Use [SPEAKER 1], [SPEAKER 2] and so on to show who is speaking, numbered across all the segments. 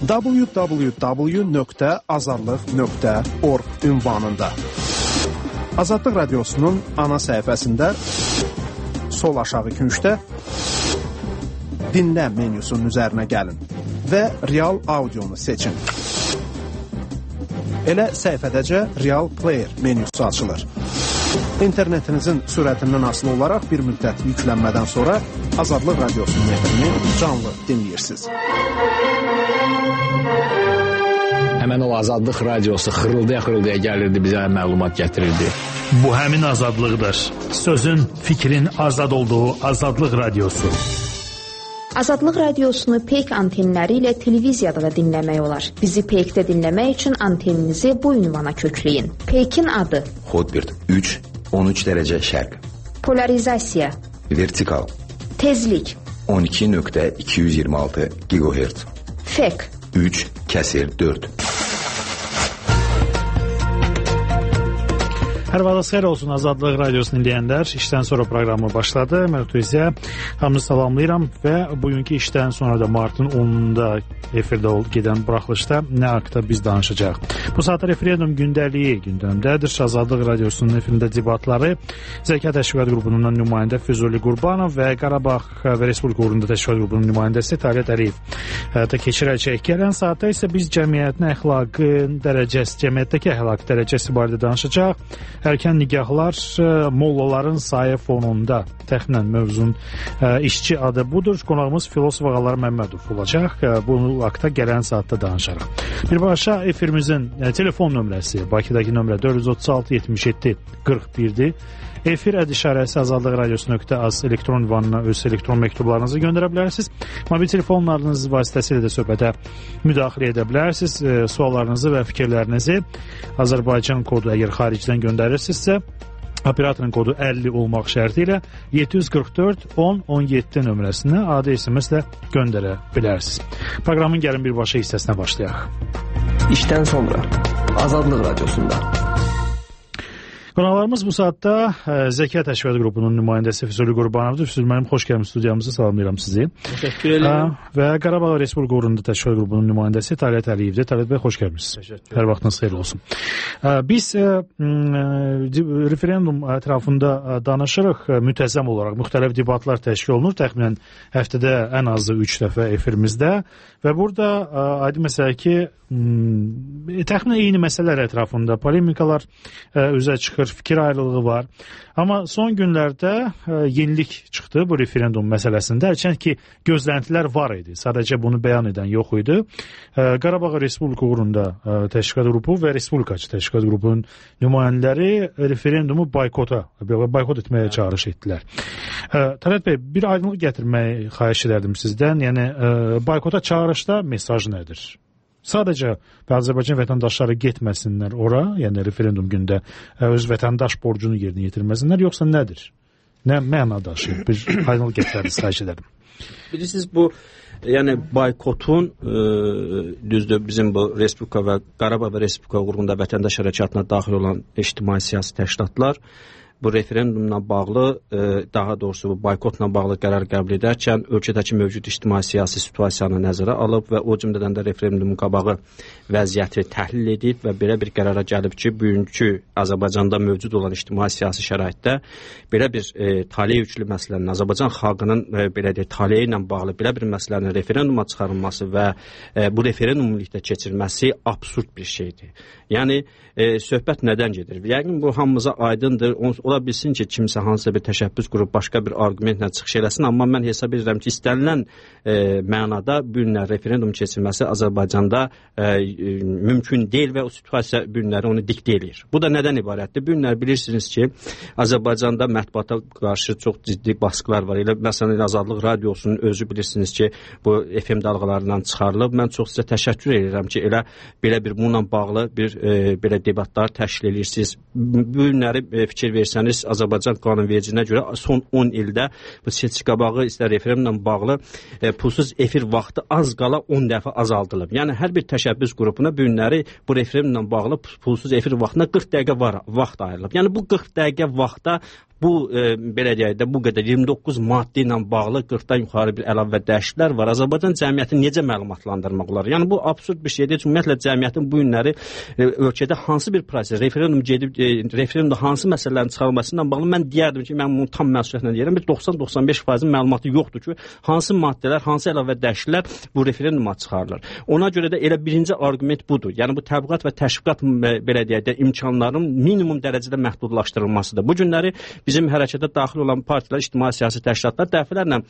[SPEAKER 1] www.azadlıq.org ünvanında. Azadlıq Radiosunun ana səhifəsində sol aşağı küncdə dinlə menyusunun üzərinə gəlin və real audionu seçin. Elə səhifədəcə Real Player menyusu açılır. İnternetinizin sürətindən asılı olaraq bir müddət yüklənmədən sonra Azadlıq Radiosunun efrini canlı dinləyirsiniz.
[SPEAKER 2] Həmən o Azadlıq Radiosu xırıldaya gəlirdi, bizə məlumat gətirirdi.
[SPEAKER 3] Bu həmin azadlıqdır. Sözün, fikrin azad olduğu Azadlıq Radiosu.
[SPEAKER 4] Azadlıq Radiosunu peyk antenləri ilə televiziyada da dinləmək olar. Bizi peykdə dinləmək üçün anteninizi bu ünvana kökləyin. Peykin adı:
[SPEAKER 5] Hotbird 3, 13 dərəcə şərq.
[SPEAKER 4] Polarizasiya:
[SPEAKER 5] Vertikal.
[SPEAKER 4] Tezlik:
[SPEAKER 5] 12.226 GHz.
[SPEAKER 4] Fek:
[SPEAKER 5] 3/4.
[SPEAKER 3] Hər vaxtınız xeyir olsun Azadlıq Radiosunu dinləyənlər. İşdən sonra proqramı başladı. Mən Ötüzə hamınızı salamlayıram və bugünkü işdən sonra da martın 10-unda efirdə gedən buraxılışda nə haqda biz danışacağıq. Bu saatda referendum gündəliyi gündəmdədir. Azadlıq Radiosunun efirində debatları Zəka Təşkilat qrupunun nümayəndə Füzuli Qurbanov və Qarabağ və Respublika uğrunda təşkilat qrupunun nümayəndəsi Talət Əliyev da keçirəcək. Gələn saatda isə biz cəmiyyətin əxlaqı dərəcəsi, cəmiyyətdəki əxlaq dərəcəsi barədə danışacaq. Erkən nigahlar mollaların sayı fonunda təxminən mövzunun işçi adı budur. Qonağımız filosof Ağalar Məmmədov olacaq. Bu haqda gələn saatda danışarıq. Birbaşa efirimizin telefon nömrəsi Bakıdakı nömrə 436-77-41-dir. Efir ədişarəsi azadlıqradiosu.az elektron ünvanına öz elektron məktublarınızı göndərə bilərsiniz. Mobil telefonlarınız vasitəsilə də söhbətə müdaxilə edə bilərsiniz. Suallarınızı və fikirlərinizi Azərbaycan kodu əgər xaricdən göndərirsinizsə, operatorun kodu 50 olmaq şərti ilə 744-10-17 nömrəsinə adi SMS-lə göndərə bilərsiniz. Proqramın gəlin birbaşa hissəsinə başlayaq.
[SPEAKER 6] İşdən sonra Azadlıq Radiosunda.
[SPEAKER 3] Qonaqlarımız bu saatda Zəka Təşkilat qrupunun nümayəndəsi Füzuli Qurbanovdur. Füzuli mənim xoş gəlmişsiniz studiyamıza, salamlayıram sizi.
[SPEAKER 6] Təşəkkür edirəm.
[SPEAKER 3] Və Qarabağ Respublika uğrunda təşkilat qrupunun nümayəndəsi Talət Əliyevdir. Talət bəy, xoş gəlmişsiniz. Hər vaxtınız xeyir olsun. Biz referendum ətrafında danışırıq. Müntəzəm olaraq müxtəlif debatlar təşkil olunur. Təxminən həftədə ən azı 3 dəfə efirimizdə. Və burada aydın məsələ ki, təxminən eyni məsələlər ətrafında polemikalar üzə çıxır, fikir ayrılığı var. Amma son günlərdə yenilik çıxdı bu referendum məsələsində. Hərçənd ki, gözləntilər var idi. Sadəcə bunu bəyan edən yox idi. Qarabağ Respublika uğrunda təşkilat qrupu və Respublikaçı təşkilat qrupunun nümayəndələri referendumu boykot etməyə çağırış etdilər. Talət bəy, bir aydınlıq gətirməyi xahiş edərdim sizdən. Yəni, boykota çağırışda mesaj nədir? Sadəcə Azərbaycan vətəndaşları getməsinlər ora, yəni referendum gündə öz vətəndaş borcunu yerinə yetirməsinlər, yoxsa nədir? Nə məna daşıyır? Bir aydınlıq gətirərdiniz, xahiş edərdim.
[SPEAKER 7] Bilirsiniz, bu yəni boykotun düzdür bizim bu Respublika və Qarabağ və Respublika uğrunda vətəndaş hərəkatına daxil olan ictimai siyasi təşkilatlar bu referendumla bağlı, daha doğrusu bu boykotla bağlı qərar qəbul edərkən ölkədəki mövcud ictimai-siyasi situasiyanı nəzərə alıb və o cümlədən də referendumun qabağı vəziyyəti təhlil edib və belə bir qərara gəlib ki, bugünkü Azərbaycanda mövcud olan ictimai-siyasi şəraitdə belə bir taleyə yüklü məsələnin, Azərbaycan xalqının belə deyək, taleyə ilə bağlı belə bir məsələnin referenduma çıxarılması və bu referendum ümumilikdə keçirilməsi absurd bir şeydir. Yəni, söhbət nədən gedir? Yəqin bu hamımıza aydındır. Ola bilsin ki, kimsə hansısa bir təşəbbüs qrup başqa bir argumentlə çıxış eləsin, amma mən hesab edirəm ki, istənilən mənada bu günlər referendum keçirilməsi Azərbaycanda mümkün deyil və o situasiya bu günləri onu diktə edir. Bu da nədən ibarətdir? Bu günlər bilirsiniz ki, Azərbaycanda mətbuata qarşı çox ciddi baskılar var. Elə məsələn, Azadlıq Radiosunun özü bilirsiniz ki, bu FM dalğalarından çıxarılıb. Mən çox sizə təşəkkür edirəm ki, elə belə bir bununla bağlı bir belə debatlar təşkil edirsiniz. Bu günləri fikir versəniz, Azərbaycan qanunvericiliyinə görə son 10 ildə bu seçki qabağı istər referendumla bağlı pulsuz efir vaxtı az qala 10 dəfə azaldılıb. Yəni hər bir təşəbbüs qrupuna bu günləri bu referendumla bağlı pulsuz efir vaxtına 40 dəqiqə vaxt ayrılıb. Yəni bu 40 dəqiqə vaxtda bu belə deyək də bu qədər 29 maddə ilə bağlı 40-dan yuxarı bir əlavə və dəyişikliklər var. Azərbaycan cəmiyyətini necə məlumatlandırmaq olar? Yəni bu absurd bir şeydir. Ümumiyyətlə cəmiyyətin bu günləri ölkədə hansı bir proses, referendum gedib referendumda hansı məsələlərin çıxarılması ilə bağlı mən deyərdim ki, mən bunu tam məsuliyyətlə deyirəm. 90-95% məlumatı yoxdur ki, hansı maddələr, hansı əlavə dəyişikliklər bu referenduma çıxarılır. Ona görə də elə birinci arqument budur. Yəni bu təbliğat və təşviqat belə deyək də imkanların minimum dərəcədə məhdudlaşdırılmasıdır. Bu günləri bizim hərəkətə daxil olan partilər, ictimai siyasi təşkilatlar dəfələrlə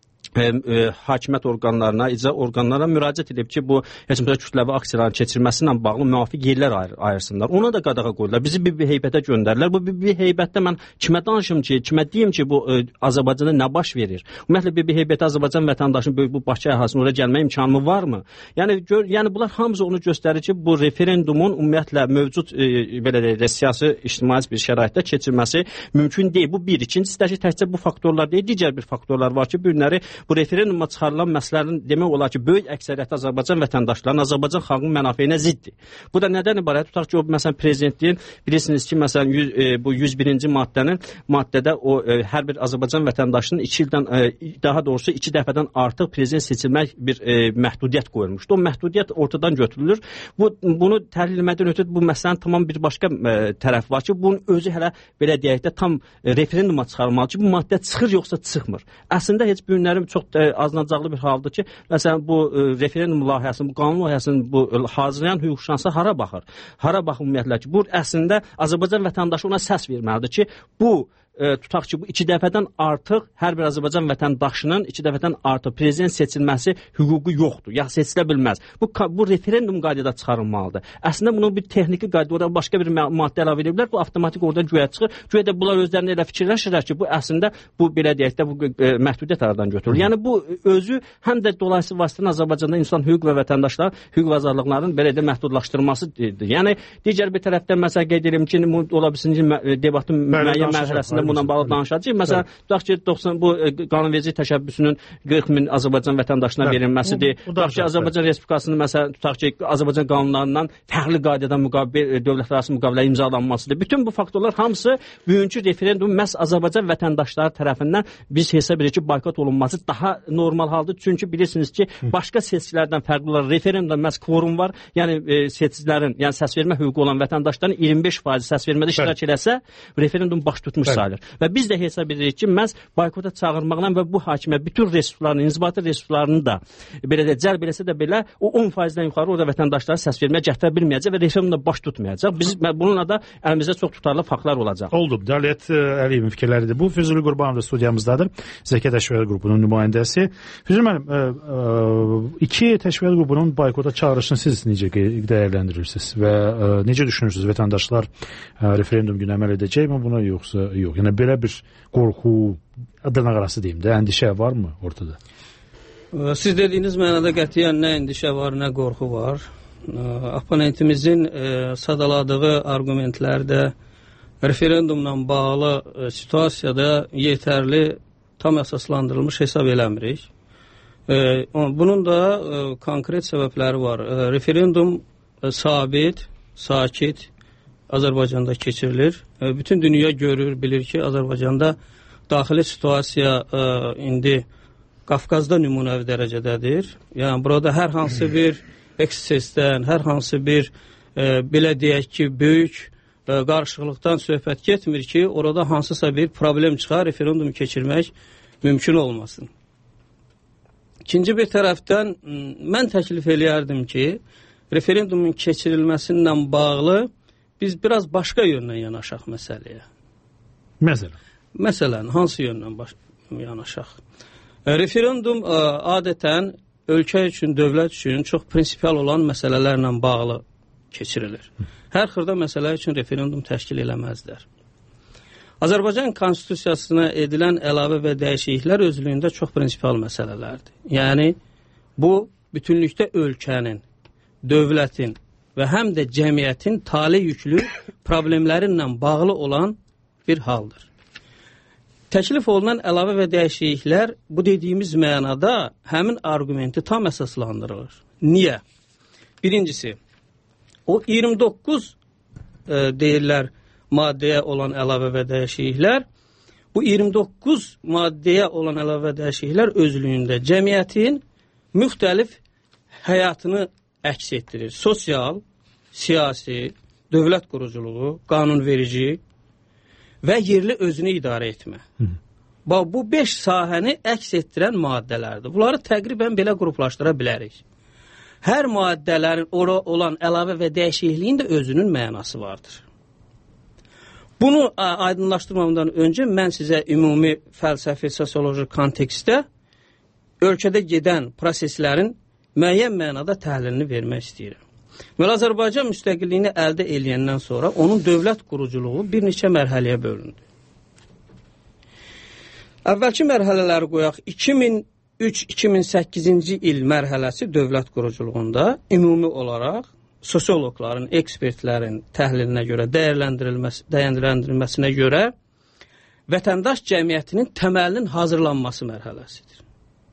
[SPEAKER 7] hakimiyyət orqanlarına, icra orqanlarına müraciət edib ki, bu heç məsələ kütləvi aksiyaların keçirilməsi ilə bağlı müvafiq yerlər ayırsınlar. Ona da qadağa qoyurlar. Bizi bir heybətə göndərirlər. Bu bir heybətdə mən kimə danışım ki, kimə deyim ki, bu Azərbaycanda nə baş verir? Ümumiyyətlə bir heybətə Azərbaycan vətəndaşının bu Bakı əhalisinin oraya gəlmə imkanı varmı? Yəni bunlar hamısı onu göstərir ki, bu referendumun ümumiyyətlə mövcud belə deyək, siyasi ictimai bir şəraitdə keçirilməsi mümkün deyil. Bu bir. İkincisi də ki, təkcə bu faktorlar deyil, digər bir faktorlar var ki, bu günləri bu referenduma çıxarılan məsələlərin demək olar ki, böyük əksəriyyəti Azərbaycan vətəndaşlarının, Azərbaycan xalqının mənafeyinə ziddir. Bu da nədən ibarət? Tutaq ki, o məsələn prezidentliyin bilirsiniz ki, məsələn bu 101-ci maddədə o hər bir Azərbaycan vətəndaşının 2 ildən daha doğrusu 2 dəfədən artıq prezident seçilmək bir məhdudiyyət qoyulmuşdu. O məhdudiyyət ortadan götürülür. Bunu təhlil etmədən ötürü bu məsələnin tamam bir başqa tərəf var ki, bunun özü hələ belə deyək də tam referenduma çıxarılmalı ki, bu maddə çıxır yoxsa çıxmır. Əslində heç bu günləri çox aznacaqlı bir haldır ki, məsələn bu referendum layihəsinin, bu qanun layihəsinin bu hazırlayan hüquqşünaslar hara baxır? Hara baxır ümumiyyətlə ki, bu əslində Azərbaycan vətəndaşı ona səs verməlidir ki, bu tutaq ki, bu 2 dəfədən artıq hər bir Azərbaycan vətəndaşının 2 dəfədən artıq prezident seçilməsi hüququ yoxdur, ya seçilə bilməz. Bu referendum qaydada çıxarılmalıdır. Əslində bunun bir texniki qayda, orada başqa bir maddə əlavə edə bilər, bu avtomatik oradan güya çıxır. Güya da bunlar özlərinə elə fikirləşirlər ki, bu əslində bu belə deyək də bu məhdudiyyət aradan götürülür. Yəni bu özü həm də dolayısı vasitələ Azərbaycanda insan hüquq və vətəndaşlar hüquq və azadlıqlarının belə də məhdudlaşdırılmasıdır. Yəni digər bir tərəfdən məsəl qeyd edirəm ki, ola bilsin ki, debatın müəyyən mərhələsində bununla bağlı danışacağıq. Məsələn, tutaq ki, 90 bu qanunverici təşəbbüsünün 40 min Azərbaycan vətəndaşına verilməsidir. Tutaq ki, Azərbaycan Respublikasının məsələn, tutaq ki, Azərbaycan qanunlarından fərqli qaydada dövlətlərarası müqavilə imzalanmasıdır. Bütün bu faktorlar hamısı bugünkü referendum məhz Azərbaycan vətəndaşları tərəfindən biz hesab edirik ki, boykot olunması daha normal haldır. Çünki bilirsiniz ki, başqa seçkilərdən fərqli olaraq referendumda məhz kvorum var. Yəni seçicilərin, yəni səs vermə hüququ olan vətəndaşların 25% səs vermədə iştirak eləsə, referendum baş tutmuş sayılır. Və biz də hesab edirik ki, məhz boykota çağırmaqla və bu hakimiyyət bütün resurslarını, inzibati resurslarını da belə də cəlb eləsə də belə o 10%-dən yuxarı orada vətəndaşlara səs verməyə gətirə bilməyəcək və referendumda baş tutmayacaq. Biz bununla da əlimizdə çox tutarlı faktlar olacaq.
[SPEAKER 3] Oldu. Dəliyyət Əliyevin fikirləridir. Bu Füzuli Qurbanov da studiyamızdadır. Zəka Təşviqat qrupunun nümayəndəsi. Füzuli müəllim, iki təşviqat qrupunun boykota çağırışını siz necə dəyərləndirirsiniz və necə düşünürsünüz? Vətəndaşlar referendum günü əməl edəcəkmi buna yoxsa yox? Yəni belə bir qorxu, dırnaqarası deyim də, əndişə varmı ortada?
[SPEAKER 6] Siz dediyiniz mənada qətiyyən nə əndişə var, nə qorxu var. Oponentimizin sadaladığı argumentlərdə referendumla bağlı situasiyada yetərli, tam əsaslandırılmış hesab eləmirik. Bunun da konkret səbəbləri var. Referendum sabit, sakit Azərbaycanda keçirilir. Bütün dünya görür, bilir ki, Azərbaycanda daxili situasiya indi Qafqazda nümunəvi dərəcədədir. Yəni burada hər hansı bir eksesdən, hər hansı bir belə deyək ki, böyük qarışıqlıqdan söhbət getmir ki, orada hansısa bir problem çıxar, referendum keçirmək mümkün olmasın. İkinci bir tərəfdən mən təklif eləyərdim ki, referendumun keçirilməsinlə bağlı biz biraz başqa yöndən yanaşaq məsələyə. Məsələn, hansı yöndən yanaşaq? Referendum adətən ölkə üçün, dövlət üçün çox prinsipial olan məsələlərlə bağlı keçirilir. Hər xırda məsələ üçün referendum təşkil eləməzlər. Azərbaycan konstitusiyasına edilən əlavə və dəyişikliklər özlüyündə çox prinsipial məsələlərdir. Yəni, bu bütünlükdə ölkənin, dövlətin və həm də cəmiyyətin tali yüklü problemlərinlə bağlı olan bir haldır. Təklif olunan əlavə və dəyişikliklər bu dediyimiz mənada həmin argumenti tam əsaslandırılır. Niyə? Birincisi, o 29 deyirlər maddəyə olan əlavə və dəyişikliklər Bu 29 maddəyə olan əlavə dəyişikliklər özlüyündə cəmiyyətin müxtəlif həyatını əks etdirir. Sosial, siyasi, dövlət quruculuğu, qanunverici və yerli özünü idarə etmə. Bax, bu 5 sahəni əks etdirən maddələrdir. Bunları təqribən belə qruplaşdıra bilərik. Hər maddələrin olan əlavə və dəyişikliyin də özünün mənası vardır. Bunu aydınlaşdırmamdan öncə mən sizə ümumi fəlsəfi, sosioloji kontekstdə ölkədə gedən proseslərin müəyyən mənada təhlilini vermək istəyirəm. Deməli, Azərbaycan müstəqilliyini əldə edəndən sonra onun dövlət quruculuğu bir neçə mərhələyə bölündü. Əvvəlki mərhələləri qoyaq, 2003-2008-ci il mərhələsi dövlət quruculuğunda ümumi olaraq sosioloqların, ekspertlərin təhlilinə görə, dəyərləndirilməsinə görə vətəndaş cəmiyyətinin təməlinin hazırlanması mərhələsidir.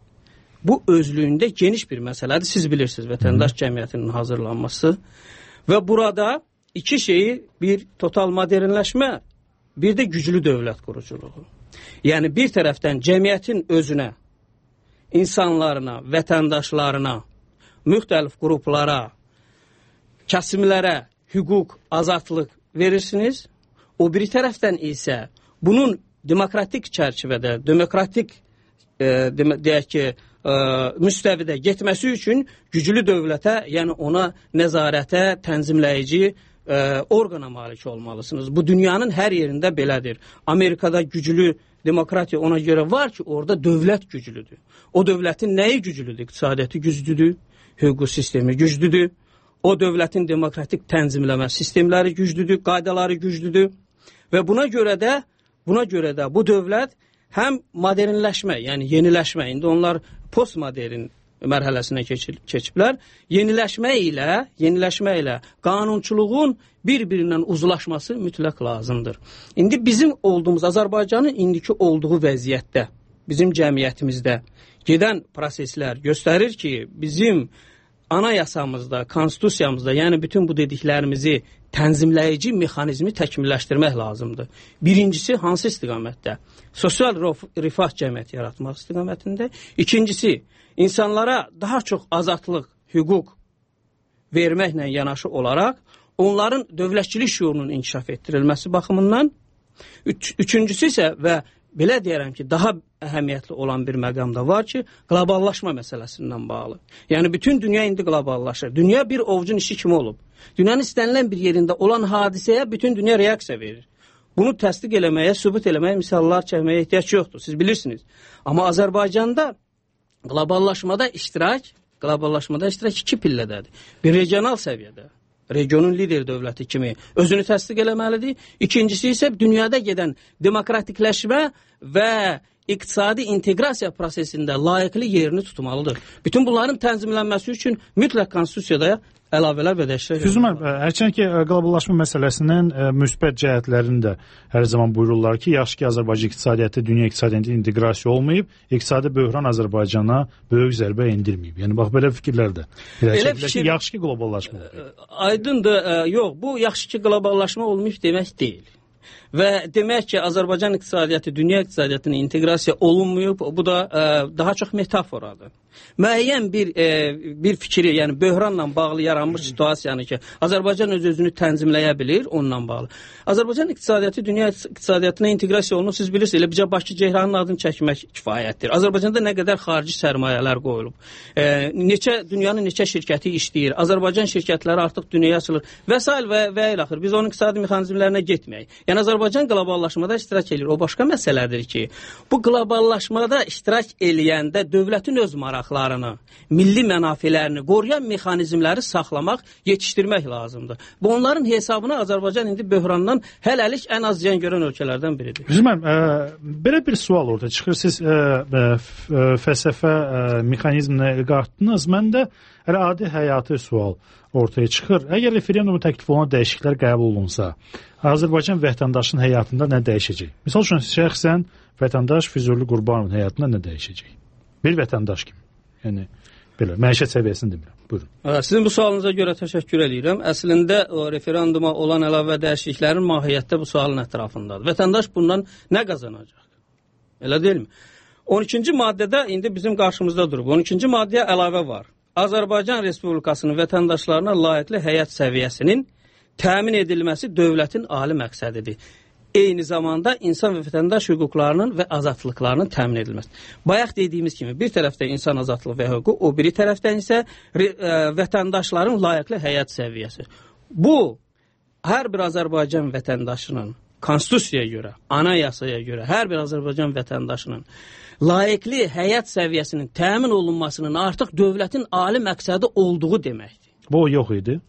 [SPEAKER 6] Bu özlüyündə geniş bir məsələdir. Siz bilirsiniz, vətəndaş cəmiyyətinin hazırlanması və burada iki şeyi, bir total modernləşmə, bir də güclü dövlət quruculuğu. Yəni bir tərəfdən cəmiyyətin özünə, insanlarına, vətəndaşlarına, müxtəlif qruplara, kəsimlərə hüquq, azadlıq verirsiniz. O biri tərəfdən isə bunun demokratik çərçivədə, demokratik deyək ki, müstəvidə getməsi üçün güclü dövlətə, yəni ona nəzarətə, tənzimləyici orqana malik olmalısınız. Bu dünyanın hər yerində belədir. Amerikada güclü demokratiya ona görə var ki, orada dövlət güclüdür. O dövlətin nəyi güclüdür? İqtisadiyyatı güclüdür, hüquq sistemi güclüdür. O dövlətin demokratik tənzimləmə sistemləri güclüdür, qaydaları güclüdür və buna görə də bu dövlət həm modernləşmə, yəni yeniləşmə, indi onlar postmodern mərhələsinə keçiblər. Yeniləşmə ilə qanunçuluğun bir-birindən uzlaşması mütləq lazımdır. İndi bizim olduğumuz, Azərbaycanın indiki olduğu vəziyyətdə, bizim cəmiyyətimizdə gedən proseslər göstərir ki, bizim anayasamızda, konstitusiyamızda, yəni bütün bu dediklərimizi tənzimləyici mexanizmi təkmilləşdirmək lazımdır. Birincisi, hansı istiqamətdə? Sosial rifah cəmiyyəti yaratmaq istiqamətində. İkincisi, insanlara daha çox azadlıq, hüquq verməklə yanaşı olaraq, onların dövlətçilik şüurunun inkişaf etdirilməsi baxımından. Üçüncüsü isə və belə deyərəm ki, daha əhəmiyyətli olan bir məqam da var ki, qloballaşma məsələsindən bağlı. Yəni, bütün dünya indi qloballaşır. Dünya bir ovucun işi kimi olub. Dünyanın istənilən bir yerində olan hadisəyə bütün dünya reaksiya verir. Bunu təsdiq eləməyə, sübut eləməyə, misallar çəkməyə ehtiyac yoxdur. Siz bilirsiniz. Amma Azərbaycanda qloballaşmada iştirak iki pillədədir. Bir regional səviyyədə. Regionun lider dövləti kimi özünü təsdiq eləməlidir. İkincisi isə dünyada gedən demokratikləşmə və iqtisadi inteqrasiya prosesində layiqli yerini tutmalıdır. Bütün bunların tənzimlənməsi üçün mütləq konstitusiyada əlavələr və dəyişikliklər.
[SPEAKER 3] Füzumar, hərçənd ki, qloballaşma məsələsinin müsbət cəhətlərini də hər zaman buyururlar ki, yaxşı ki, Azərbaycan iqtisadiyyatı dünya iqtisadiyyatında inteqrasiya olmayıb, iqtisadi böhran Azərbaycana böyük zərbə endirməyib. Yəni, bax, belə fikirlər də. Yaxşı ki, qloballaşma olmayıb.
[SPEAKER 6] Aydındır, yox, bu yaxşı ki, qloballaşma olmayıb demək deyil. Və demək ki, Azərbaycan iqtisadiyyatı dünya iqtisadiyyatına inteqrasiya olunmayıb, bu da daha çox metaforadır. Müəyyən bir fikri, yəni böhranla bağlı yaranmış situasiyanı ki, Azərbaycan öz-özünü tənzimləyə bilir, onunla bağlı. Azərbaycan iqtisadiyyatı dünya iqtisadiyyatına inteqrasiya olunub, siz bilirsiniz, elə bircə Bakı Ceyranın adını çəkmək kifayətdir. Azərbaycanda nə qədər xarici sərmayələr qoyulub, dünyanın neçə şirkəti işləyir, Azərbaycan şirkətləri artıq dünyaya açılır və s. və ilə axır. Biz onun iqtisadi mexanizmlərinə getməyik. Yəni, Azərbaycan qloballaşmada iştirak edir. O başqa məsələdir ki, bu qloballaşmada iştirak eləyəndə dövlətin öz maraqlarını, milli mənafələrini qoruyan mexanizmləri saxlamaq, yetişdirmək lazımdır. Bu, onların hesabına Azərbaycan indi böhrandan hələlik ən az ziyan görən ölkələrdən biridir.
[SPEAKER 3] Üzmən, belə bir sual orada çıxır. Siz fəlsəfə mexanizminə qalxdınız. Mən də adi həyatı sual ortaya çıxır. Əgər referendum təklif olunan dəyişikliklər qəbul olunsa, Azərbaycan vətəndaşının həyatında nə dəyişəcək? Misal üçün, şəxsən vətəndaş Füzuli Qurbanovun həyatında nə dəyişəcək? Bir vətəndaş kimi. Yəni, belə, məişət səviyyəsini demirəm. Buyurun.
[SPEAKER 6] Sizin bu sualınıza görə təşəkkür edirəm. Əslində, o referenduma olan əlavə dəyişikliklərin mahiyyətdə bu sualın ətrafındadır. Vətəndaş bundan nə qazanacaq? Elə deyilmi? 12-ci maddədə indi bizim qarşımızda durub. 12-ci maddəyə əlavə var. Azərbaycan Respublikasının vətəndaşlarına layiqli həyat səviyyəsinin təmin edilməsi dövlətin ali məqsədidir. Eyni zamanda insan və vətəndaş hüquqlarının və azadlıqlarının təmin edilməsi. Bayaq dediyimiz kimi bir tərəfdə insan azadlığı və hüququ, o biri tərəfdən isə vətəndaşların layiqli həyat səviyyəsi. Bu, hər bir Azərbaycan vətəndaşının konstitusiyaya görə, anayasaya görə, hər bir Azərbaycan vətəndaşının layiqli həyat səviyyəsinin təmin olunmasının artıq dövlətin ali məqsədi olduğu deməkdir.
[SPEAKER 3] Bu yox idi.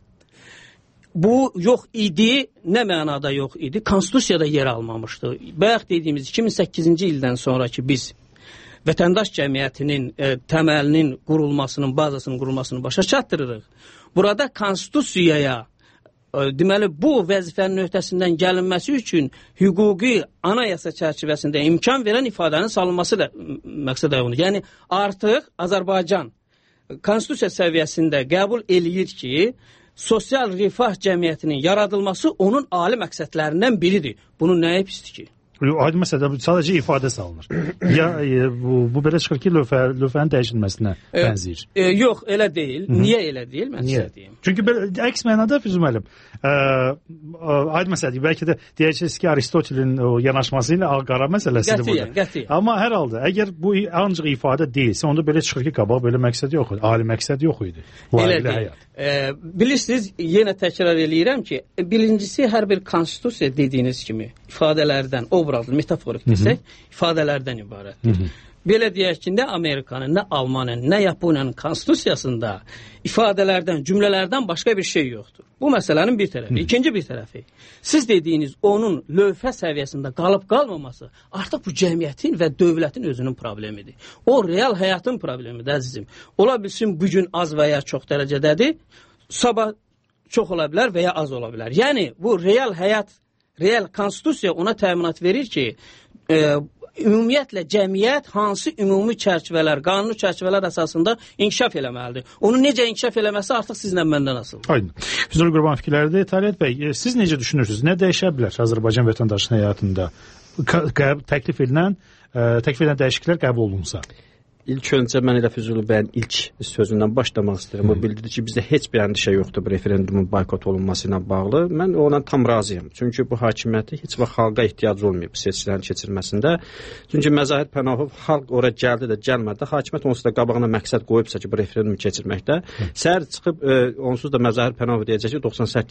[SPEAKER 6] Bu yox idi, nə mənada yox idi? Konstitusiyada yer almamışdı. Bayaq dediyimiz 2008-ci ildən sonraki biz vətəndaş cəmiyyətinin təməlinin qurulmasının, bazasının qurulmasını başa çatdırırıq. Burada konstitusiyaya deməli, bu vəzifənin öhdəsindən gəlinməsi üçün hüquqi anayasa çərçivəsində imkan verən ifadənin salınması da məqsəd onu. Yəni, artıq Azərbaycan konstitusiya səviyyəsində qəbul eləyir ki, sosial rifah cəmiyyətinin yaradılması onun ali məqsədlərindən biridir. Bunun nəyə pisdir ki?
[SPEAKER 3] Aydın məsələdə sadəcə ifadə salınır. Bu belə çıxır ki, lövhənin dəyişilməsinə bənzəyir.
[SPEAKER 6] Yox, elə deyil. Niyə elə deyil? Mən sizə deyim.
[SPEAKER 3] Çünki əks mənada Füzuli müəllim, aydın məsələdir. Bəlkə də deyəcəksiniz ki, Aristotelin yanaşması ilə ağ-qara məsələsidir burada.
[SPEAKER 6] Qətiyyən.
[SPEAKER 3] Amma hər halda, əgər bu ancaq ifadə deyilsə, onda belə çıxır ki, qabaq belə məqsəd yox idi. Ali məqsəd yox idi.
[SPEAKER 6] Elə deyil. Bilirsiniz, yenə təkrar eləyirəm ki, birincisi hər bir konstitusiya dediyiniz kimi ifadələrdən, obrazlı, metaforik desək, ifadələrdən ibarətdir. Belə deyək ki, nə Amerikanın, nə Almanın, nə Yaponiyanın konstitusiyasında ifadələrdən, cümlələrdən başqa bir şey yoxdur. Bu məsələnin bir tərəfi. İkinci bir tərəfi, siz dediyiniz onun lövhə səviyyəsində qalıb-qalmaması artıq bu cəmiyyətin və dövlətin özünün problemidir. O, real həyatın problemidir, əzizim. Ola bilsin, bugün az və ya çox dərəcədədir, sabah çox ola bilər və ya az ola bilər. Yəni, bu real həyat, real konstitusiya ona təminat verir ki, ümumiyyətlə cəmiyyət hansı ümumi çərçivələr, qanuni çərçivələr əsasında inkişaf eləməlidir. Onu necə inkişaf eləməsi artıq sizlə məndən asılıdır.
[SPEAKER 3] Aydın. Füzuli Qurban fikirlərdə Taliyət bəy, siz necə düşünürsünüz? Nə dəyişə bilər Azərbaycan vətəndaşının həyatında? Təklif edilən dəyişikliklər qəbul olunsa?
[SPEAKER 7] İlk öncə mən elə Füzuli bəyin ilk sözündən başlamaq istəyirəm. O bildirdi ki, bizdə heç bir əndişə yoxdur bu referendumun boykot olunması ilə bağlı. Mən ona tam razıyam. Çünki bu hakimiyyəti heç vaxt xalqa ehtiyacı olmayıb bu seçkilərin keçirilməsində. Çünki Məzahir Pənahov xalq ora gəldi də gəlmədi də, hakimiyyət onsuz da qabağına məqsəd qoyubsa ki, bu referendumu keçirməkdə. Səhər çıxıb onsuz da Məzahir Pənahov deyəcək ki,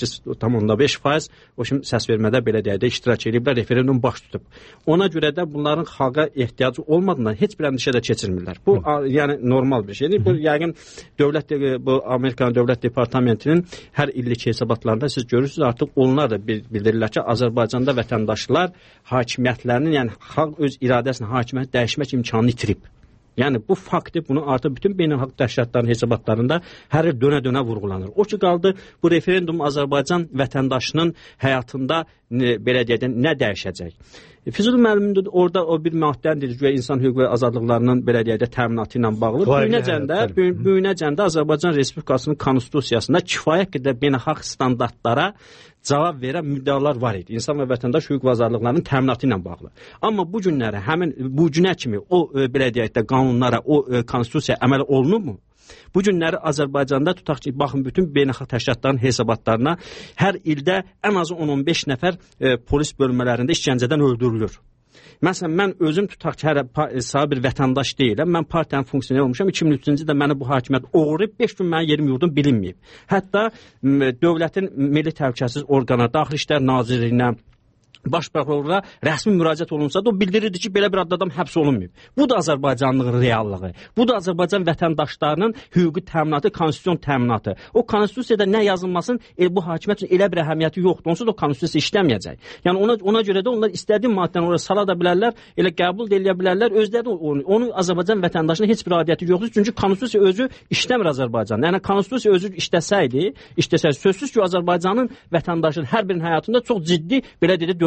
[SPEAKER 7] 98,5% o kimi səs vermədə belə deyək də iştirak ediblər, referendum baş tutub. Ona görə də bunların xalqa ehtiyacı olmadığından heç bir əndişə də keçirmirlər. Bu yəni normal bir şeydir. Bu yəqin bu Amerikan Dövlət Departamentinin hər illik hesabatlarında siz görürsünüz, artıq onlar da bildirirlər ki, Azərbaycanda vətəndaşlar hakimiyyətlərinin, yəni xalq öz iradəsini hakimiyyət dəyişmək imkanını itirib. Yəni bu faktdır, bunu artıq bütün beynəlxalq təşkilatların hesabatlarında hər il dönə-dönə vurğulanır. O ki qaldı, bu referendum Azərbaycan vətəndaşının həyatında belə deyək də nə dəyişəcək? Füzuli müəllim orada o bir maddədir ki, insan hüquq və azadlıqlarının belə deyək də təminatı ilə bağlı. Büyünəcəndə Azərbaycan Respublikasının konstitusiyasında kifayət qədər beynəlxalq standartlara cavab verən müddəalar var idi. İnsan və vətəndaş hüquq və azadlıqlarının təminatı ilə bağlı. Amma bu günlərə, həmin bu günə kimi o belə deyək də qanunlara, o konstitusiyaya əməl olunurmu? Bu günləri Azərbaycanda tutaq ki, baxın bütün beynəlxalq təşkilatların hesabatlarına hər ildə ən azı 10-15 nəfər polis bölmələrində işgəncədən öldürülür. Məsələn, mən özüm tutaq ki, sağ bir vətəndaş deyiləm. Mən partiyanın funksioner olmuşam. 2003-cü ildə məni bu hakimiyyət oğurlayıb, 5 gün mənim yerim yurdum bilinməyib. Hətta dövlətin milli təhlükəsizlik orqanı, Daxili İşlər Nazirliyinə, Baş prokurora rəsmi müraciət olunsa da o bildirirdi ki, belə bir adlı adam həbs olunmayıb. Bu da Azərbaycanlığın reallığı. Bu da Azərbaycan vətəndaşlarının hüquqi təminatı, konstitusiyon təminatı. O konstitusiyada nə yazılmasın, bu hakimiyyət üçün elə bir əhəmiyyəti yoxdur. Onsuz da o konstitusiya işləməyəcək. Yəni ona görə də onlar istədiyi maddəni oraya sala da bilərlər, elə qəbul da edə bilərlər. Özləri onu Azərbaycan vətəndaşının heç bir adiyyəti yoxdur. Çünki konstitusiya özü işləmir Azərbaycanda. Yəni konstitusiya özü işləsəydi, sözsüz ki, Azərbaycanın vətəndaşının hər birinin həyatında çox ciddi belə deyə dönüş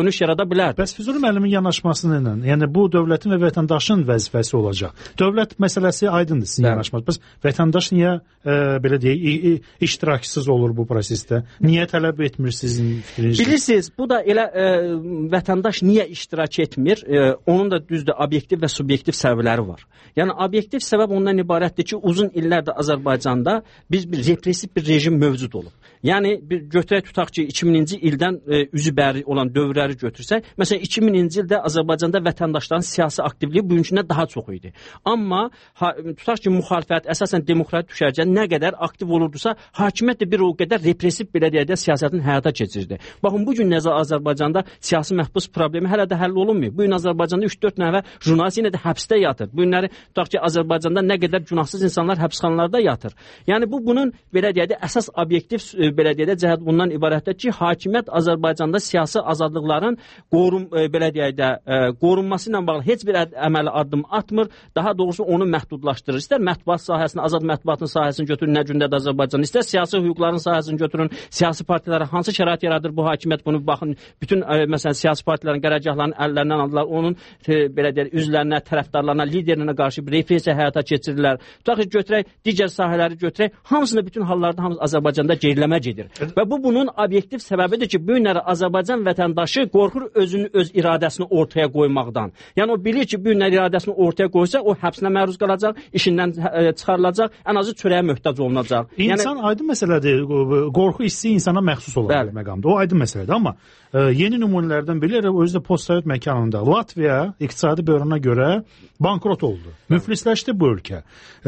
[SPEAKER 7] görünüş yarada bilər.
[SPEAKER 3] Bəs Füzuli müəllimin yanaşması ilə, yəni bu dövlətin və vətəndaşın vəzifəsi olacaq. Dövlət məsələsi aydındır sizin yanaşmanız. Bəs vətəndaş niyə belə deyək, iştirakçısız olur bu prosesdə? Niyə tələb etmir sizin fikriniz?
[SPEAKER 7] Bilirsiniz, bu da elə vətəndaş niyə iştirak etmir? Onun da düzdür, obyektiv və subyektiv səbəbləri var. Yəni obyektiv səbəb ondan ibarətdir ki, uzun illərdə Azərbaycanda bir repressiv bir rejim mövcud olub. Yəni bir götürək tutaq ki, 2000-ci ildən üzü bəri olan dövrləri götürsək, məsələn 2000-ci ildə Azərbaycanda vətəndaşların siyasi aktivliyi bugünkündən daha çox idi. Amma tutaq ki, müxalifət əsasən demokratik düşərgə nə qədər aktiv olurdusa, hakimiyyət də bir o qədər repressiv belə deyək də siyasətin həyata keçirirdi. Baxın bu gün Azərbaycanda siyasi məhbus problemi hələ də həll olunmuyor. Bu gün Azərbaycanda 3-4 nəfər jurnalist yenə də həbsdə yatır. Bu günləri tutaq ki, Azərbaycanda nə qədər günahsız insanlar həbsxanalarda yatır. Yəni bunun belə deyək də əsas obyektiv belə deyək də cəhət bundan ibarətdir ki, hakimiyyət Azərbaycanda siyasi azadlıqların belə deyək də qorunması ilə bağlı heç bir əməli addım atmır, daha doğrusu onu məhdudlaşdırır. İstər mətbuat sahəsini, azad mətbuatın sahəsini götürün, nə gündədir Azərbaycan, istər siyasi hüquqların sahəsini götürün, siyasi partilərə hansı şərait yaradır bu hakimiyyət, bunu baxın, bütün məsələn siyasi partilərin qərargahlarını əllərindən aldılar, onun belə deyək üzvlərinə, tərəfdarlarına, liderinə qarşı bir repressiya həyata keçirirlər. Tutaq ki, götürək, digər sahələri götürək, hamısını bütün hallarda hamısı Azərbaycanda geriləmə gedir. Və bunun obyektiv səbəbidir ki, bu günləri Azərbaycan vətəndaşı qorxur özünün öz iradəsini ortaya qoymaqdan. Yəni o bilir ki, bu günləri iradəsini ortaya qoysa, o həbsinə məruz qalacaq, işindən çıxarılacaq, ən azı çörəyə möhtac olunacaq.
[SPEAKER 3] İnsan aydın məsələdir, qorxu hissi insana məxsus olan bir məqamdır. O aydın məsələdir, amma yeni nümunələrdən biri özü də postsovet məkanında Latviya iqtisadi böhrana görə bankrot oldu. Müflisləşdi bu ölkə.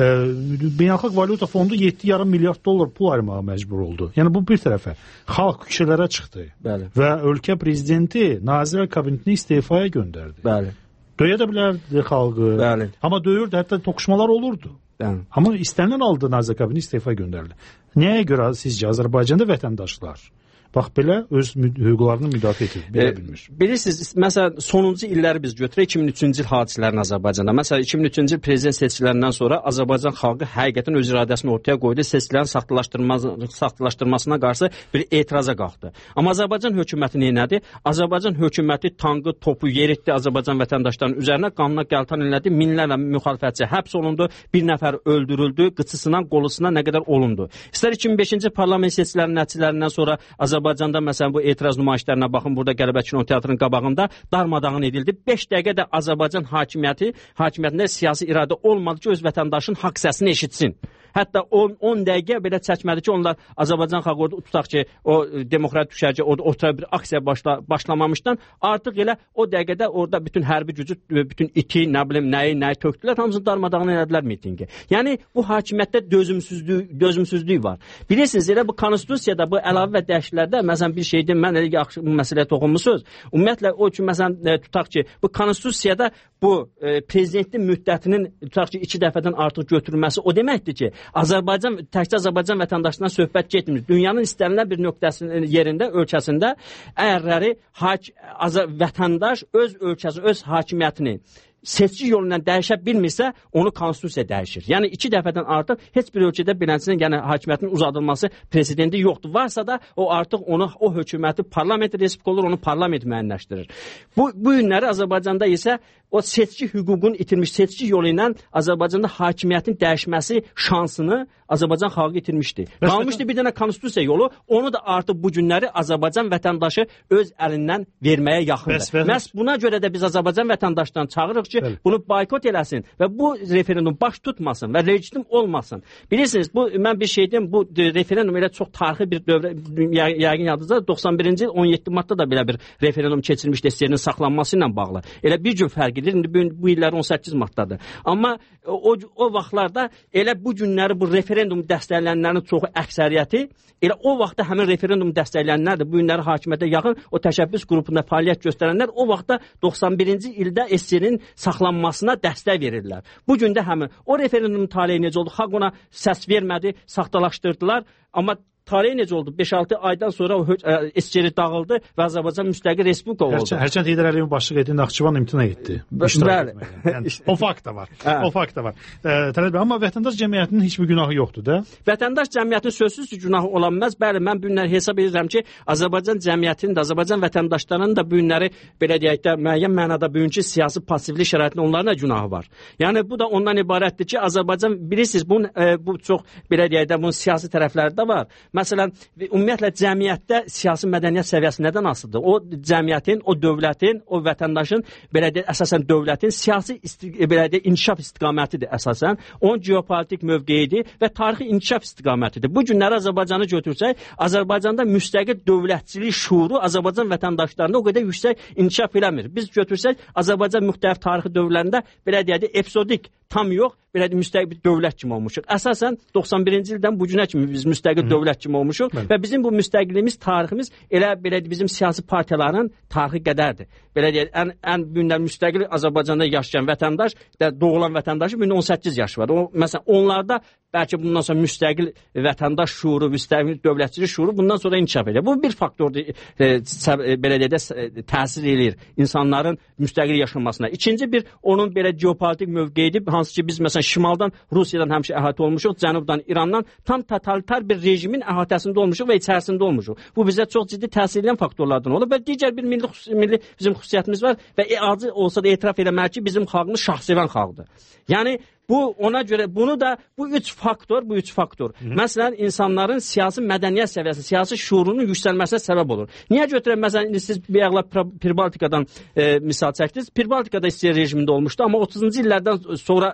[SPEAKER 3] Beynəlxalq Valyuta Fondu 7,5 milyard dollar pul ayırmağa məcbur oldu. Yəni bu bir tərəfə. Xalq küçələrə çıxdı.
[SPEAKER 7] Bəli.
[SPEAKER 3] Və ölkə prezidenti Nazirlər Kabinetini istifaya göndərdi.
[SPEAKER 7] Bəli.
[SPEAKER 3] Döyə də bilərdi xalqı.
[SPEAKER 7] Bəli.
[SPEAKER 3] Amma döyürdü, hətta toqquşmalar olurdu.
[SPEAKER 7] Bəli.
[SPEAKER 3] Amma istənilən halda Nazirlər Kabineti istifaya göndərildi. Nəyə görə sizcə Azərbaycanda vətəndaşlar bax belə öz hüquqlarını müdafiə edir, belə bilmir.
[SPEAKER 7] Bilirsiniz, məsələn, sonuncu illəri biz götürək 2003-cü il hadisələrini Azərbaycanda. Məsələn, 2003-cü il prezident seçkilərindən sonra Azərbaycan xalqı həqiqətən öz iradəsini ortaya qoydu, seçkilərin saxtalaşdırmasına qarşı bir etiraza qalxdı. Amma Azərbaycan hökuməti nədir? Azərbaycan hökuməti tankı, topu yeritdi Azərbaycan vətəndaşlarının üzərinə, qanuna qəltan elədi, minlərlə müxalifətçi həbs olundu, bir nəfər öldürüldü, qıçısından, qolusuna nə qədər olundu. İstər 2005-ci parlament seçkilərinin nəticələrindən sonra Azərbaycanda məsələn bu etiraz nümayişlərinə baxın, burada Qələbə Kino Teatrının qabağında darmadağın edildi. 5 dəqiqə də Azərbaycan hakimiyyətində siyasi iradə olmadı ki, öz vətəndaşın haqq səsini eşitsin. Hətta 10 dəqiqə belə çəkmədi ki, onlar Azərbaycan xalqı orada tutaq ki, o demokratik düşərgə orada otura bir aksiya başlamamışdan artıq elə o dəqiqədə orada bütün hərbi gücü, bütün iti, nə bilim, nəyi tökdülər, hamısını darmadağın elədilər mitinqi. Yəni bu hakimiyyətdə dözümsüzlük var. Bilirsiniz, elə bu konstitusiyada bu əlavə və dəyişikliklərdə məsələn bir şeydir, mən elə yaxşı bu məsələyə toxunmusunuz. Ümumiyyətlə o üçün məsələn tutaq ki, bu konstitusiyada bu prezidentin müddətinin tutaq ki 2 dəfədən artıq götürülməsi o deməkdir ki, təkcə Azərbaycan vətəndaşlarından söhbət getmir. Dünyanın istənilən bir nöqtəsinin yerində, ölkəsində əgərləri vətəndaş öz ölkəsi, öz hakimiyyətini seçki yolu ilə dəyişə bilmirsə, onu konstitusiya dəyişir. Yəni 2 dəfədən artıq heç bir ölkədə beləncəsinin, yəni hakimiyyətin uzadılması prezidenti yoxdur. Varsa da o artıq o hökuməti parlament respublika olur, onu parlament müəyyənləşdirir. Bu günləri Azərbaycanda isə o seçki hüququnu itirmiş, seçki yolu ilə Azərbaycanda hakimiyyətin dəyişməsi şansını Azərbaycan xalqı itirmişdi. Qalmışdı bir dənə konstitusiya yolu, onu da artıq bu günləri Azərbaycan vətəndaşı öz əlindən verməyə yaxındır. Məhz buna görə də biz Azərbaycan vətəndaşlarından çağırırıq ki, bunu boykot eləsin və bu referendum baş tutmasın və legitim olmasın. Bilirsiniz, mən bir şey deyim, bu referendum elə çox tarixi bir dövrə, yəqin yadınızda 91-ci il 17 martda da belə bir referendum keçirilmişdi SSR-nin saxlanması ilə bağlı. Elə bir gün fərq edir, indi bu illər 18 martdadır. Amma o vaxtlarda elə bu günləri bu referendum dəstəkləyənlərin çoxu əksəriyyəti, elə o vaxtda həmin referendum dəstəkləyənlər də bu günləri hakimiyyətə yaxın o təşəbbüs qrupunda fəaliyyət göstərənlər o vaxtda 91-ci ildə SSR-nin saxlanmasına dəstək verirlər. Bu gün də həmin o referendum taleyi necə oldu? Xalq ona səs vermədi, saxtalaşdırdılar. Amma taleyi necə oldu? 5-6 aydan sonra o SSR dağıldı və Azərbaycan müstəqil respublika oldu.
[SPEAKER 3] Hərçənd Heydər Əliyevin başçılıq etdiyi Naxçıvan imtina etdi.
[SPEAKER 7] Bəli.
[SPEAKER 3] Yəni, o fakt da var. O fakt da var. Tələb bəy, amma vətəndaş cəmiyyətinin heç bir günahı yoxdur da.
[SPEAKER 7] Vətəndaş cəmiyyətinin sözsüz ki, günahı ola bilməz. Bəli, mən bu günləri hesab edirəm ki, Azərbaycan cəmiyyətinin də, Azərbaycan vətəndaşlarının da bu günləri belə deyək də müəyyən mənada bugünkü siyasi passivlik şəraitində onların da günahı var. Yəni bu da ondan ibarətdir ki, Azərbaycan bilirsiniz, bu çox belə deyək də bunun siyasi tərəfləri də var. Məsələn, ümumiyyətlə cəmiyyətdə siyasi mədəniyyət səviyyəsi nədən asılıdır? O cəmiyyətin, o dövlətin, o vətəndaşın belə deyək əsasən dövlətin siyasi belə deyək inkişaf istiqamətidir əsasən. Onun geopolitik mövqeyidir və tarixi inkişaf istiqamətidir. Bu günləri Azərbaycanı götürsək, Azərbaycanda müstəqil dövlətçilik şuuru Azərbaycan vətəndaşlarında o qədər yüksək inkişaf eləmir. Biz götürsək, Azərbaycan müxtəlif tarixi dövrlərində belə deyək episodik tam yox, belə müstəqil dövlət kimi olmuşuq. Əsasən 91-ci ildən bu günə kimi biz müstəqil dövlət kimi olmuşuq və bizim bu müstəqilliyimiz, tariximiz elə belə bizim siyasi partiyaların tarixi qədərdir. Belə deyək, ən günlər müstəqil Azərbaycanda yaşayan vətəndaş, doğulan vətəndaşın 18 yaşı var. Məsələn, onlarda bəlkə bundan sonra müstəqil vətəndaş şuuru, müstəqil dövlətçilik şuuru bundan sonra inkişaf edir. Bu bir faktordur, belə deyək, təsir eləyir insanların müstəqil yaşanmasına. İkinci bir, onun belə geopolitik mövqeyidir. Hansı ki, biz məsələn şimaldan Rusiyadan həmişə əhatə olmuşuq, cənubdan İrandan tam totalitar bir rejimin əhatəsində olmuşuq və içərisində olmuşuq. Bu bizə çox ciddi təsir edən faktorlardan olur və digər bir milli bizim xüsusiyyətimiz var və acı olsa da etiraf eləməli ki, bizim xalqımız şahsevən xalqdır. Yəni bu ona görə bunu da bu üç faktor. Məsələn, insanların siyasi mədəniyyət səviyyəsi, siyasi şuurunun yüksəlməsinə səbəb olur. Niyə götürək? Məsələn, siz bir ağla Pirbaltikadan misal çəkdiniz. Pirbaltikada SSR rejimində olmuşdu, amma 30-cu illərdən sonra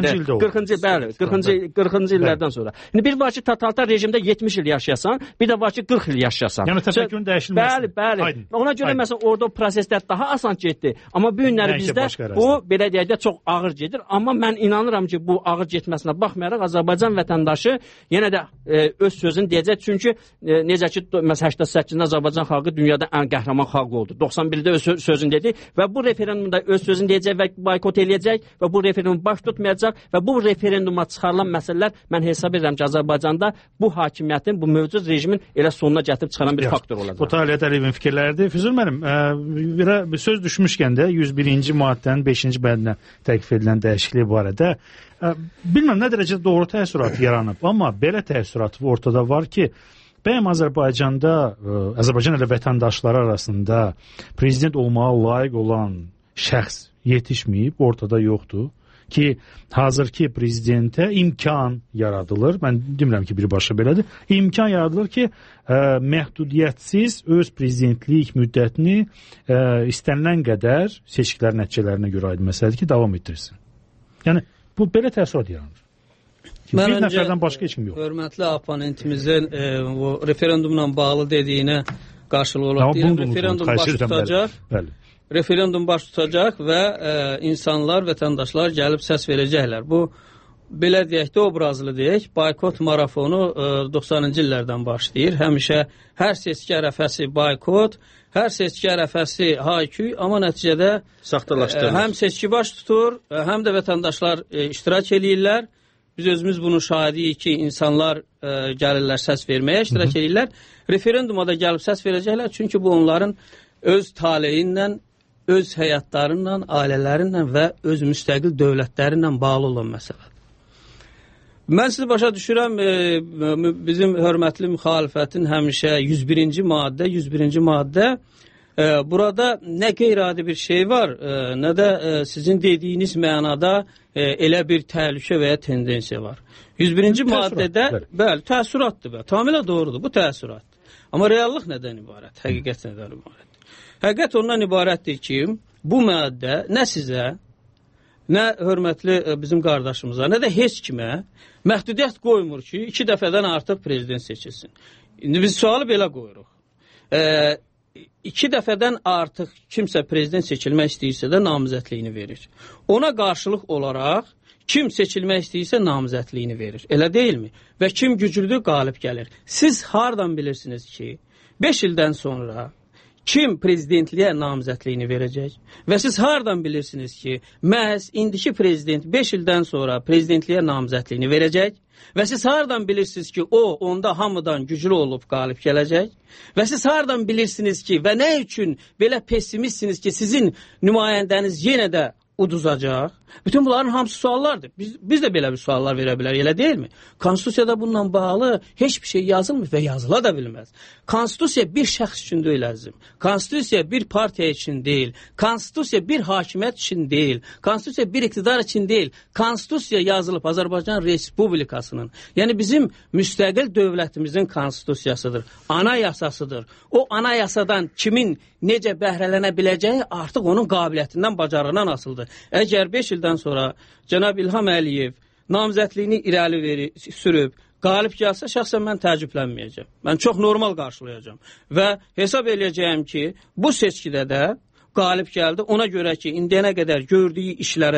[SPEAKER 7] 40-cı illərdən sonra. İndi bir var ki, totalitar rejimdə 70 il yaşayasan, bir də var ki, 40 il yaşayasan.
[SPEAKER 3] Yəni təfəkkürün dəyişilməsi.
[SPEAKER 7] Bəli. Ona görə məsələn orada proseslər daha asan getdi. Amma bu günləri bizdə bu belə deyək də çox ağır gedir. Amma mən inanıram ki, bu ağır getməsinə baxmayaraq Azərbaycan vətəndaşı yenə də öz sözünü deyəcək. Çünki necə ki 88-də Azərbaycan xalqı dünyada ən qəhrəman xalq oldu. 91-də öz sözünü dedi və bu referendumda öz sözünü deyəcək və boykot eləyəcək və bu referendum baş tutmayacaq və bu referenduma çıxarılan məsələlər mən hesab edirəm ki, Azərbaycanda bu hakimiyyətin, bu mövcud rejimin elə sonuna gətirib çıxaran bir faktor olacaq.
[SPEAKER 3] Bu Taliyət Əliyevin fikirləridir. Füzul müəllim, bir söz düşmüşkən də 101-ci maddənin 5-ci bəndinə təklif edilən dəyişiklik barədə bilməm nə dərəcədə doğru təəssürat yaranıb, amma belə təəssürat ortada var ki, bəyəm Azərbaycanda, Azərbaycan ilə vətəndaşları arasında prezident olmağa layiq olan şəxs yetişməyib, ortada yoxdur ki, hazırki prezidentə imkan yaradılır, mən demirəm ki, birbaşa belədir, imkan yaradılır ki, məhdudiyyətsiz öz prezidentlik müddətini istənilən qədər seçkilərin nəticələrinə görə aid məsələdir ki, davam etdirsin. Yəni, bu belə təəssürat yaranır. Bir nəfərdən başqa heç kim yox.
[SPEAKER 6] Hörmətli oponentimizin o referendumla bağlı dediyinə qarşılıq olaraq deyirəm, referendum baş tutacaq. Referendum baş tutacaq və insanlar, vətəndaşlar gəlib səs verəcəklər. Bu, belə deyək də obrazlı deyək, boykot marafonu 90-cı illərdən başlayır. Həmişə hər seçki ərəfəsi boykot, hər seçki ərəfəsi hayküy, amma nəticədə həm seçki baş tutur, həm də vətəndaşlar iştirak eləyirlər. Biz özümüz bunun şahidiyik ki, insanlar gəlirlər səs verməyə, iştirak eləyirlər. Referenduma da gəlib səs verəcəklər, çünki bu onların öz taleyindən, öz həyatlarından, ailələrindən və öz müstəqil dövlətlərindən bağlı olan məsələdir. Mən sizi başa düşürəm, bizim hörmətli müxalifətin həmişə 101-ci maddə, burada nə qeyri-adi bir şey var, nə də sizin dediyiniz mənada elə bir təhlükə və ya tendensiya var. 101-ci maddədə, bəli, təəssüratdır, tamamilə doğrudur, bu təəssüratdır. Amma reallıq nədən ibarət, həqiqət nədən ibarətdir? Həqiqət ondan ibarətdir ki, bu maddə nə sizə, nə hörmətli bizim qardaşımıza, nə də heç kimə məhdudiyyət qoymur ki, 2 dəfədən artıq prezident seçilsin. İndi biz sualı belə qoyuruq. 2 dəfədən artıq kimsə prezident seçilmək istəyirsə də namizədliyini verir. Ona qarşılıq olaraq kim seçilmək istəyirsə namizədliyini verir. Elə deyilmi? Və kim güclüdür, qalib gəlir. Siz hardan bilirsiniz ki, 5 ildən sonra kim prezidentliyə namizədliyini verəcək? Və siz hardan bilirsiniz ki, məhz indiki prezident 5 ildən sonra prezidentliyə namizədliyini verəcək? Və siz hardan bilirsiniz ki, o, onda hamıdan güclü olub qalib gələcək? Və siz hardan bilirsiniz ki, və nə üçün belə pessimistsiniz ki, sizin nümayəndəniz yenə də uduzacaq? Bütün bunların hamısı suallardır. Biz də belə bir suallar verə bilərik, elə deyilmi? Konstitusiyada bununla bağlı heç bir şey yazılmır və yazıla da bilməz. Konstitusiya bir şəxs üçün deyil əzizim. Konstitusiya bir partiya üçün deyil. Konstitusiya bir hakimiyyət üçün deyil. Konstitusiya bir iqtidar üçün deyil. Konstitusiya yazılıb Azərbaycan Respublikasının, yəni bizim müstəqil dövlətimizin konstitusiyasıdır, anayasasıdır. O anayasadan kimin necə bəhrələnə biləcəyi artıq onun qabiliyyətindən, bacarığından asılıdır. Əgər 5 ildən sonra cənab İlham Əliyev namizədliyini irəli sürüb, qalib gəlsə, şəxsən mən təəccüblənməyəcəm. Mən çox normal qarşılayacağam. Və hesab eləyəcəyəm ki, bu seçkidə də qalib gəldi. Ona görə ki, indiyənə qədər gördüyü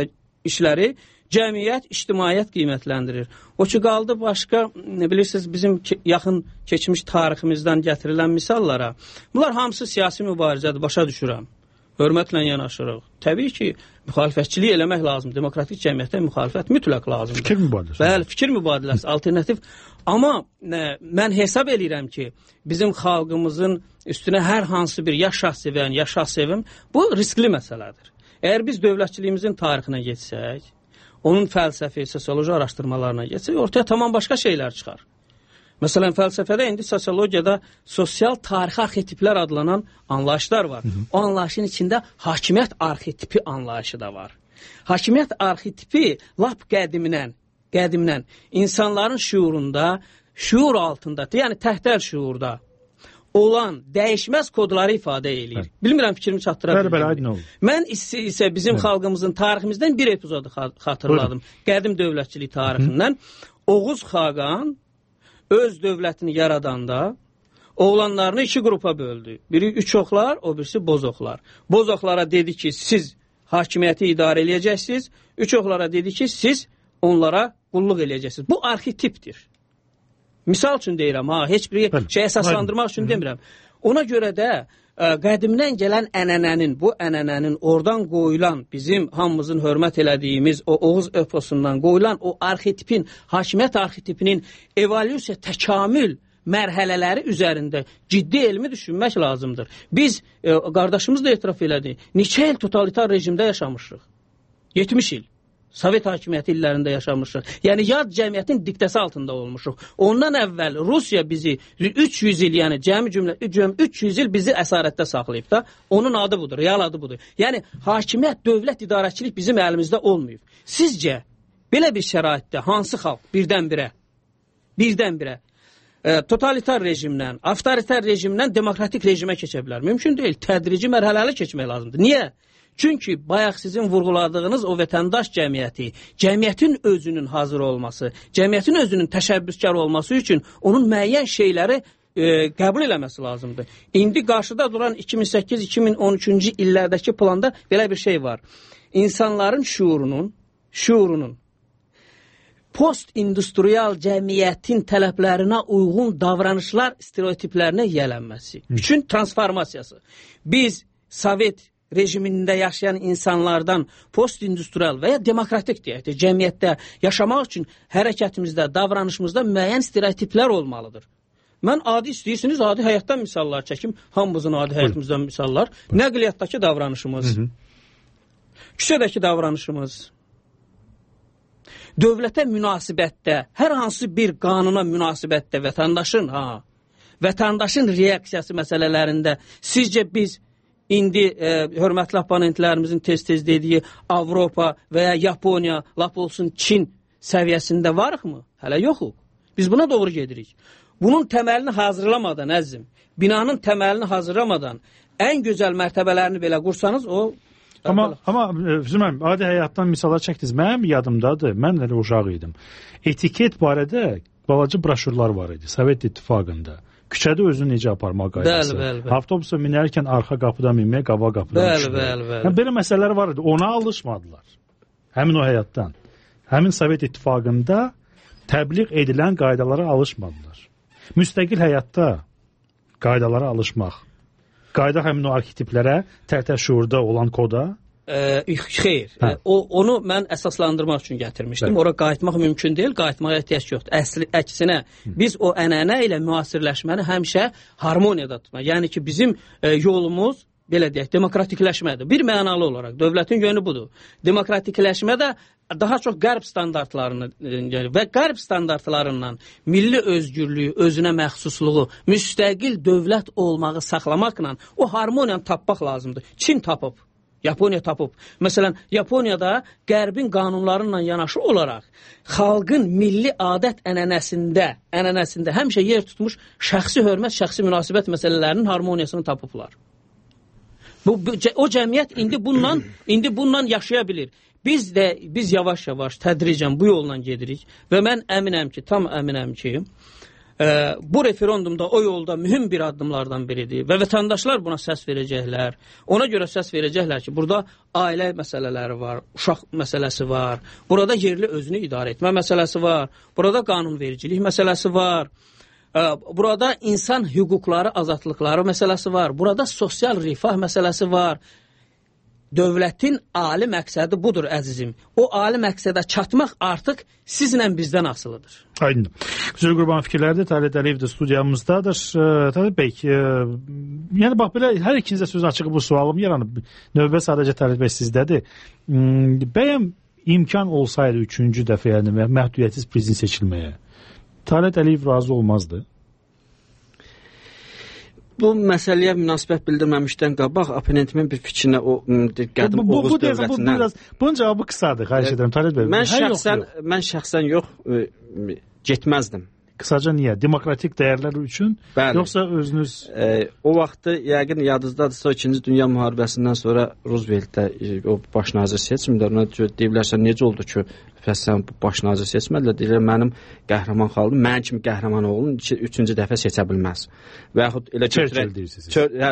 [SPEAKER 6] işləri cəmiyyət, ictimaiyyət qiymətləndirir. O ki, qaldı başqa, bilirsiniz, bizim yaxın keçmiş tariximizdən gətirilən misallara. Bunlar hamısı siyasi mübarizədir, başa düşürəm. Hörmətlə yanaşırıq. Təbii ki, müxalifətçilik eləmək lazım. Demokratik cəmiyyətdə müxalifət mütləq lazımdır.
[SPEAKER 3] Fikir mübadiləsi.
[SPEAKER 6] Bəli, fikir mübadiləsi, alternativ. Amma mən hesab eləyirəm ki, bizim xalqımızın üstünə hər hansı bir ya şahsevən, ya şahsevim, bu riskli məsələdir. Əgər biz dövlətçiliyimizin tarixinə geçsək, onun fəlsəfi, sosioloji araşdırmalarına geçsək, ortaya tamam başqa şeylər çıxar. Məsələn, fəlsəfədə, indi sosiologiyada sosial tarixi arxetiplər adlanan anlayışlar var. O anlayışın içində hakimiyyət arxetipi anlayışı da var. Hakimiyyət arxetipi lap qədimdən insanların şuurunda, şuur altında, yəni təhtəl şuurda olan dəyişməz kodları ifadə eləyir. Bilmirəm, fikrimi çatdıra bilmirəm. Mən isə bizim xalqımızın tariximizdən bir epizodu xatırladım. Qədim dövlətçilik tarixindən. Oğuz Xaqan öz dövlətini yaradanda oğlanlarını 2 qrupa böldü. Biri üçoxlar, o birisi bozoxlar. Bozoxlara dedi ki, siz hakimiyyəti idarə eləyəcəksiniz. Üçoxlara dedi ki, siz onlara qulluq eləyəcəksiniz. Bu arxetipdir. Misal üçün deyirəm, heç bir şey əsaslandırmaq üçün demirəm. Ona görə də qədimdən gələn bu ənənənin oradan qoyulan, bizim hamımızın hörmət elədiyimiz o Oğuz eposundan qoyulan o arxetipin, hakimiyyət arxetipinin evolyusiya, təkamül mərhələləri üzərində ciddi elmi düşünmək lazımdır. Biz, qardaşımız da etiraf elədi, neçə il totalitar rejimdə yaşamışıq? 70 il. Sovet hakimiyyəti illərində yaşamışıq. Yəni, yad cəmiyyətin diktəsi altında olmuşuq. Ondan əvvəl Rusiya bizi 300 il, yəni cəmi cümlə 300 il bizi əsarətdə saxlayıb da. Onun adı budur, real adı budur. Yəni, hakimiyyət, dövlət, idarəçilik bizim əlimizdə olmayıb. Sizcə, belə bir şəraitdə hansı xalq birdən-birə totalitar rejimdən, avtoritar rejimdən demokratik rejimə keçə bilər? Mümkün deyil. Tədrici mərhələli keçmək lazımdır. Niyə? Çünki bayaq sizin vurğuladığınız o vətəndaş cəmiyyəti, cəmiyyətin özünün hazır olması, cəmiyyətin özünün təşəbbüskar olması üçün onun müəyyən şeyləri qəbul eləməsi lazımdır. İndi qarşıda duran 2008-2013-cü illərdəki planda belə bir şey var. İnsanların şuurunun post-industrial cəmiyyətin tələblərinə uyğun davranışlar stereotiplərinə yiyələnməsi üçün transformasiyası. Biz Sovet rejimində yaşayan insanlardan post-industrial və ya demokratik deyək, cəmiyyətdə yaşamaq üçün hərəkətimizdə, davranışımızda müəyyən stereotiplər olmalıdır. Mən adi istəyirsiniz, adi həyatdan misallar çəkim, hamımızın adi həyatımızdan misallar. Nəqliyyatdakı davranışımız, küçədəki davranışımız, dövlətə münasibətdə, hər hansı bir qanuna münasibətdə vətəndaşın reaksiyası məsələlərində sizcə biz İndi hörmətli abonentlərimizin tez-tez dediyi Avropa və ya Yaponiya, lap olsun Çin səviyyəsində varıqmı? Hələ yoxuq. Biz buna doğru gedirik. Bunun təməlini hazırlamadan, əzizim, binanın təməlini hazırlamadan ən gözəl mərtəbələrini belə qursanız, o...
[SPEAKER 3] Amma Füzuməm, adi həyatdan misallar çəkdiniz. Mənim yadımdadır, mən hələ uşaq idim. Etiket barədə balaca broşurlar var idi Sovet İttifaqında. Küçədə özünü necə aparmaq qaydası.
[SPEAKER 6] Bəli.
[SPEAKER 3] Avtobusa minərkən arxa qapıdan minmək, qabaq qapıdan düşmək.
[SPEAKER 6] Bəli.
[SPEAKER 3] Belə məsələlər var idi. Ona alışmadılar. Həmin o həyatdan. Həmin Sovet İttifaqında təbliğ edilən qaydalara alışmadılar. Müstəqil həyatda qaydalara alışmaq, qayıdaq həmin o arxetiplərə, tərtər şuurda olan koda?
[SPEAKER 6] Xeyr. Onu mən əsaslandırmaq üçün gətirmişdim. Ora qayıtmaq mümkün deyil, qayıtmağa ehtiyac yoxdur. Əksinə, biz o ənənə ilə müasirləşməni həmişə harmoniyada tutmaq. Yəni ki, bizim yolumuz, belə deyək, demokratikləşmədir. Bir mənalı olaraq, dövlətin yönü budur. Demokratikləşmə də daha çox qərb standartlarını və qərb standartlarından milli özgürlüyü, özünə məxsusluğu, müstəqil dövlət olmağı saxlamaqla o harmoniyanı tapmaq lazımdır. Çin tapıb. Yaponiya tapıb. Məsələn, Yaponiyada qərbin qanunlarıyla yanaşı olaraq xalqın milli adət ənənəsində həmişə yer tutmuş şəxsi hörmət, şəxsi münasibət məsələlərinin harmoniyasını tapıblar. O cəmiyyət indi bundan yaşaya bilir. Biz yavaş-yavaş, tədricən bu yolla gedirik və mən əminəm ki, tam əminəm ki, bu referendumda o yolda mühüm bir addımlardan biridir və vətəndaşlar buna səs verəcəklər. Ona görə səs verəcəklər ki, burada ailə məsələləri var, uşaq məsələsi var, burada yerli özünü idarə etmə məsələsi var, burada qanunvericilik məsələsi var, burada insan hüquqları, azadlıqları məsələsi var, burada sosial rifah məsələsi var. Dövlətin ali məqsədi budur, əzizim. O ali məqsədə çatmaq artıq sizlə bizdən asılıdır.
[SPEAKER 3] Aynen. Güzel Qurban fikirlərdir. Talib Əliyev də studiyamızdadır. Talib bəy, yəni bax belə hər ikinizə söz açığı bu sualım yaranıb. Növbə sadəcə Talib bəy sizdədir. Bəyəm imkan olsaydı üçüncü dəfə yəni məhdudiyyətsiz prezident seçilməyə, Talib Əliyev razı olmazdı?
[SPEAKER 7] Bu məsələyə münasibət bildirməmişdən qabaq oponentimin bir fikrinə o qədim Oğuz dövlətindən.
[SPEAKER 3] Bunun cavabı qısadır, xahiş edirəm Talib bəy.
[SPEAKER 7] Mən şəxsən yox getməzdim.
[SPEAKER 3] Qısaca niyə? Demokratik dəyərlər üçün? Bəli. Yoxsa özünüz?
[SPEAKER 7] O vaxtı yəqin yadınızdadırsa 2-ci Dünya müharibəsindən sonra Rooseveltdə o baş nazir seçimdə ona deyiblərsə necə oldu ki, sən baş nazir seçmədilər, deyirlər mənim qəhrəman xalqım, mənim kimi qəhrəman oğlum 3-cü dəfə seçə bilməz. Və yaxud elə
[SPEAKER 3] Churchill deyirsiniz.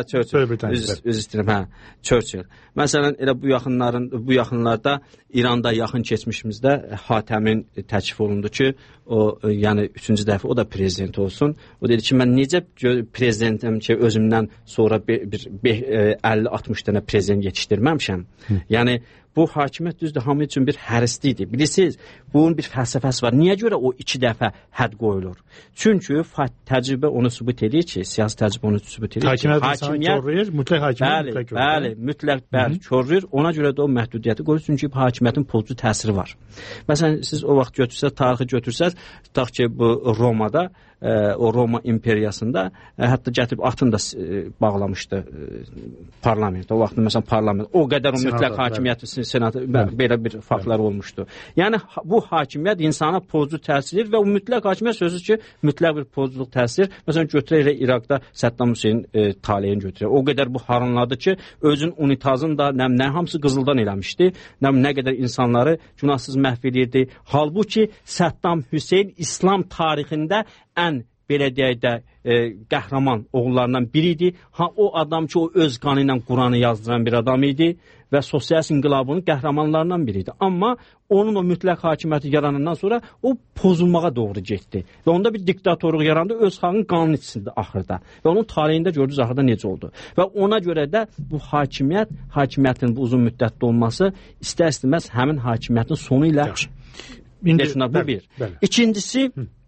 [SPEAKER 7] Öz istəyirəm, Churchill. Məsələn, elə bu yaxınlarda İranda yaxın keçmişimizdə Hatəmin təklif olundu ki, o yəni 3-cü dəfə o da prezident olsun. O dedi ki, mən necə prezidentim ki, özümdən sonra bir 50-60 dənə prezident yetişdirməmişəm. Yəni bu hakimiyyət düzdür, hamı üçün bir hərislidir. Bilirsiniz, bunun bir fəlsəfəsi var. Niyə görə o 2 dəfə hədd qoyulur? Çünki təcrübə onu sübut edir ki, siyasi təcrübə onu sübut edir ki,
[SPEAKER 3] hakimiyyət mütləq hakimiyyət
[SPEAKER 7] mütləq körür. Ona görə də o məhdudiyyəti qoyur, çünki hakimiyyətin pozucu təsiri var. Məsələn, siz o vaxt götürsəz, tarixi götürsəz, tutaq ki, bu Romada, o Roma imperiyasında hətta gətirib atını da bağlamışdı parlament. O vaxt məsələn parlament o qədər o mütləq hakimiyyəti senatı belə bir faktlar olmuşdu. Yəni bu hakimiyyət insana pozucu təsir edir və o mütləq hakimiyyət sözü ki, mütləq bir pozuculuq təsir. Məsələn götürək İraqda Səddam Hüseyn taleyini götürək. O qədər bu haranladı ki, özün unitazın da nə hamısı qızıldan eləmişdi, nə qədər insanları günahsız məhv edirdi. Halbuki Səddam Hüseyn İslam tarixində ən belə deyək də qəhrəman oğullarından biri idi. O adam ki, o öz qanı ilə Quranı yazdıran bir adam idi və sosialist inqilabının qəhrəmanlarından biri idi. Amma onun o mütləq hakimiyyəti yaranandan sonra o pozulmağa doğru getdi. Və onda bir diktatorluq yarandı, öz xalqının qanunu içində axırda. Və onun tarixində gördünüz axırda necə oldu. Və ona görə də bu hakimiyyətin bu uzun müddətli olması istər-istəməz həmin hakimiyyətin sonu ilə bu bir. İkincisi,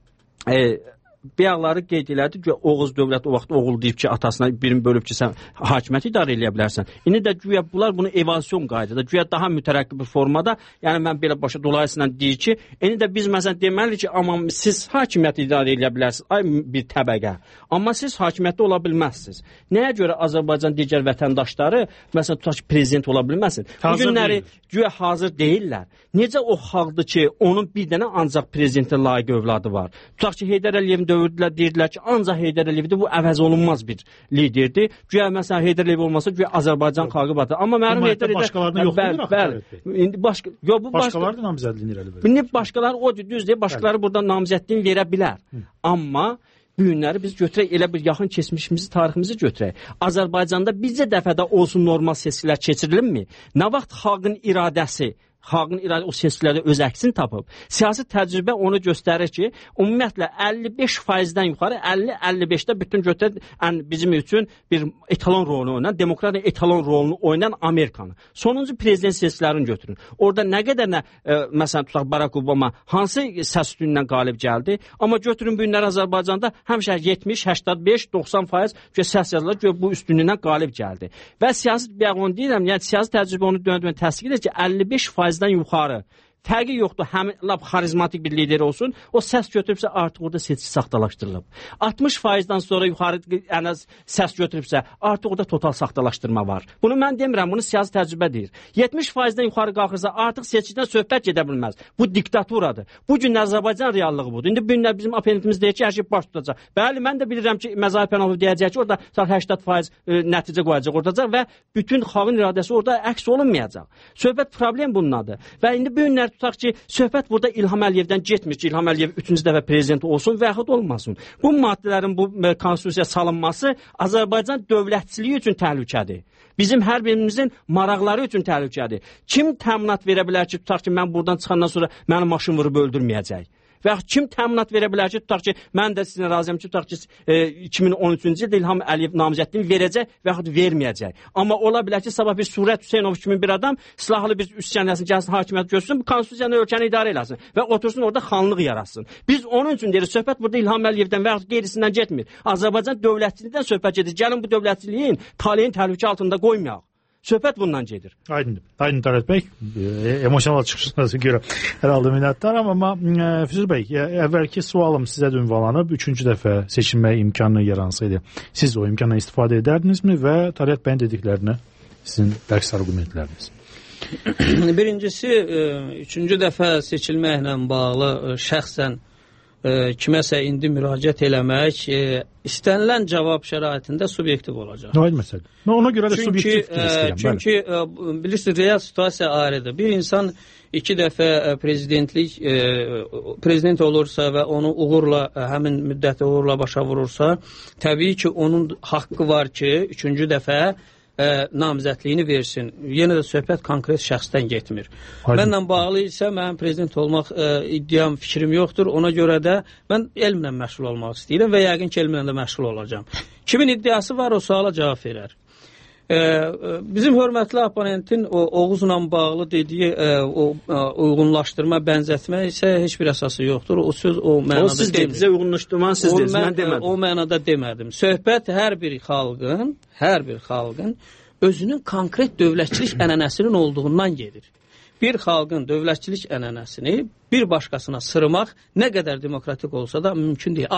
[SPEAKER 7] bəyaqları qeyd elədi ki, Oğuz dövləti o vaxt oğul deyib ki, atasına birini bölüb ki, sən hakimiyyəti idarə eləyə bilərsən. İndi də güya bunlar bunu evazyon qaydada, güya daha mütərəqqib bir formada, yəni mən belə başa dolayısıyla deyir ki, indi də biz məsələn deməli ki, amma siz hakimiyyəti idarə eləyə bilərsiniz, ay bir təbəqə. Amma siz hakimiyyətdə ola bilməzsiniz. Nəyə görə Azərbaycan digər vətəndaşları, məsələn, tutaq ki, prezident ola bilməsin? Bu günləri güya hazır deyirlər. Necə o xalqdır ki, onun bir dənə ancaq prezidentə layiq övladı var. Tutaq ki, Heydər Əliyevin dövrdülər, deyirdilər ki, ancaq Heydər Əliyevdir, bu əvəz olunmaz bir liderdir. Güya məsələn Heydər Əliyev olmasa, güya Azərbaycan xalqı batır. Amma mənim Heydər Əliyev
[SPEAKER 3] başqalarına yoxdur.
[SPEAKER 7] Bəli. İndi
[SPEAKER 3] başqaları da namizədliyini irəli verir.
[SPEAKER 7] İndi başqaları o düzdür, başqaları burada namizədliyini verə bilər. Amma bu günləri biz götürək, elə bir yaxın keçmişimizi, tariximizi götürək. Azərbaycanda bizcə dəfədə olsun normal seçkilər keçirilinmi? Nə vaxt xalqın iradəsi, xalqın iradəsi o seçkilərdə öz əksini tapıb. Siyasi təcrübə onu göstərir ki, ümumiyyətlə 55%-dən yuxarı 50-55-də bütün götürən bizim üçün bir etalon rolunu oynayan, demokratiya etalon rolunu oynayan Amerikanı. Sonuncu prezident seçkilərini götürün. Orada nə qədər məsələn tutaq Barack Obama hansı səs üstündən qalib gəldi, amma götürün bu günlər Azərbaycanda həmişə 70, 85, 90% səs yazılır ki, bu üstünlüyündən qalib gəldi. Və siyasi onu deyirəm, yəni siyasi təcrübə onu dönə-dönə təsdiq edir ki, 55%-dən yuxarı fərqi yoxdur, həm xarizmatik bir lider olsun, o səs götürübsə artıq orada seçki saxtalaşdırılıb. 60%-dan sonra yuxarı səs götürübsə artıq orada total saxtalaşdırma var. Bunu mən demirəm, bunu siyasi təcrübə deyir. 70%-dən yuxarı qalxırsa artıq seçkidən söhbət gedə bilməz. Bu diktaturadır. Bu gün Azərbaycan reallığı budur. İndi bu günlər bizim apelentimiz deyir ki, hər şey baş tutacaq. Bəli, mən də bilirəm ki, Məzahir Pənahov deyəcək ki, orada 80% nəticə qoyacaq orada və bütün xalqın iradəsi orada əks olunmayacaq. Söhbət problem bundadır. Və indi bu günlər tutaq ki, söhbət burada İlham Əliyevdən getmir ki, İlham Əliyev 3-cü dəfə prezident olsun və yaxud olmasın. Bu maddələrin bu konstitusiyaya salınması Azərbaycan dövlətçiliyi üçün təhlükədir. Bizim hər birimizin maraqları üçün təhlükədir. Kim təminat verə bilər ki, tutaq ki, mən buradan çıxandan sonra məni maşın vurub öldürməyəcək? Və kim təminat verə bilər ki, tutaq ki, mən də sizinlə razıyam ki, tutaq ki, 2013-cü ildə İlham Əliyev namizədliyini verəcək və yaxud verməyəcək. Amma ola bilər ki, sabah bir Surət Hüseynov kimi bir adam silahlı bir üsyan eləsin, gəlsin, hakimiyyət görsün, bu konstitusiyanı ölkəni idarə eləsin və otursun orada xanlıq yaratsın. Biz onun üçün deyirik, söhbət burada İlham Əliyevdən və yaxud qeyrisindən getmir. Azərbaycan dövlətçiliyindən söhbət gedir. Gəlin bu dövlətçiliyin taleyin təhlükə altında qoymayaq. Söhbət bundan gedir.
[SPEAKER 3] Aydındır. Aydın Talat bəy, emosional çıxışınıza görə hər halda minnətdaram, amma Füzul bəy, əvvəlki sualım sizə də ünvanlanıb, 3-cü dəfə seçilməyə imkanı yaransaydı, siz o imkandan istifadə edərdinizmi və Talat bəyin dediklərinə sizin bəks argumentləriniz?
[SPEAKER 6] Birincisi, 3-cü dəfə seçilməklə bağlı şəxsən kiməsə indi müraciət eləmək istənilən cavab şəraitində subyektiv olacaq.
[SPEAKER 3] Aydın məsələ. Ona görə də subyektiv istəyirəm.
[SPEAKER 6] Çünki bilirsiniz, real situasiya ayrıdır. Bir insan 2 dəfə prezident olursa və onu uğurla, həmin müddəti uğurla başa vurursa, təbii ki, onun haqqı var ki, 3-cü dəfə namizədliyini versin. Yenə də söhbət konkret şəxsdən getmir. Mənlə bağlı isə mənim prezident olmaq iddiam, fikrim yoxdur. Ona görə də mən elmlə məşğul olmaq istəyirəm və yəqin ki, elmlə də məşğul olacağam. Kimin iddiası var, o suala cavab verər. Bizim hörmətli oponentin Oğuzla bağlı dediyi uyğunlaşdırma, bənzətmə isə heç bir əsası yoxdur. O söz o mənada
[SPEAKER 7] siz dedinizə uyğunlaşdırmanı siz dediniz, mən demədim.
[SPEAKER 6] O mənada demədim. Söhbət hər bir xalqın özünün konkret dövlətçilik ənənəsinin olduğundan gedir. Bir xalqın dövlətçilik ənənəsini bir başqasına sırmaq nə qədər demokratik olsa da mümkün deyil.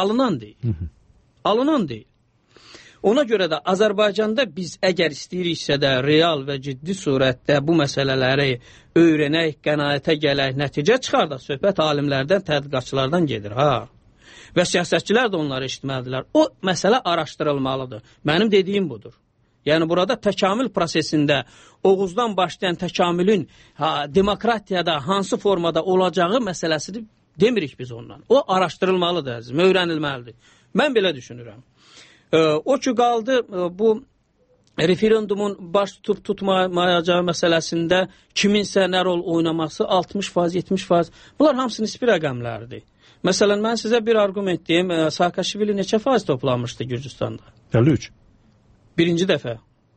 [SPEAKER 6] Alınan deyil. Ona görə də Azərbaycanda biz əgər istəyiriksə də real və ciddi surətdə bu məsələləri öyrənək, qənaətə gələk, nəticə çıxardaq, söhbət alimlərdən, tədqiqatçılardan gedir. Və siyasətçilər də onları eşitməlidirlər. O məsələ araşdırılmalıdır. Mənim dediyim budur. Yəni burada təkamül prosesində Oğuzdan başlayan təkamülün demokratiyada hansı formada olacağı məsələsini demirik biz ondan. O araşdırılmalıdır, əzizim, öyrənilməlidir. Mən belə düşünürəm. O ki qaldı bu referendumun baş tutub tutmayacağı məsələsində kiminsə nə rol oynaması 60%, 70%, bunlar hamısı nisbi rəqəmlərdir. Məsələn, mən sizə bir argument deyim, Saakashvili neçə faiz toplanmışdı Gürcüstanda?
[SPEAKER 3] 53.
[SPEAKER 6] Birinci dəfə.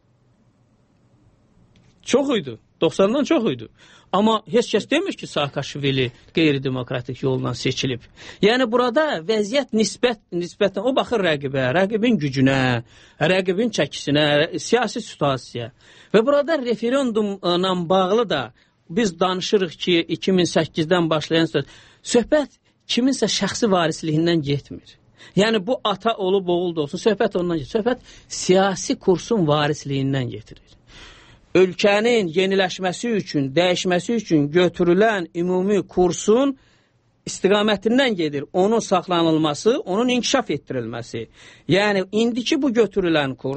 [SPEAKER 6] Çox idi, 90-dan çox idi. Amma heç kəs demir ki, Saakashvili qeyri-demokratik yolla seçilib. Yəni burada vəziyyət nisbətən o baxır rəqibə, rəqibin gücünə, rəqibin çəkisinə, siyasi situasiya. Və burada referendumla bağlı da biz danışırıq ki, 2008-dən başlayan söhbət kiminsə şəxsi varisliyindən getmir. Yəni bu ata olub oğul da olsun, söhbət ondan getir. Söhbət siyasi kursun varisliyindən getirir. Ölkənin yeniləşməsi üçün, dəyişməsi üçün götürülən ümumi kursun istiqamətindən gedir. Onun saxlanılması, onun inkişaf etdirilməsi. Yəni, indiki bu götürülən kurs,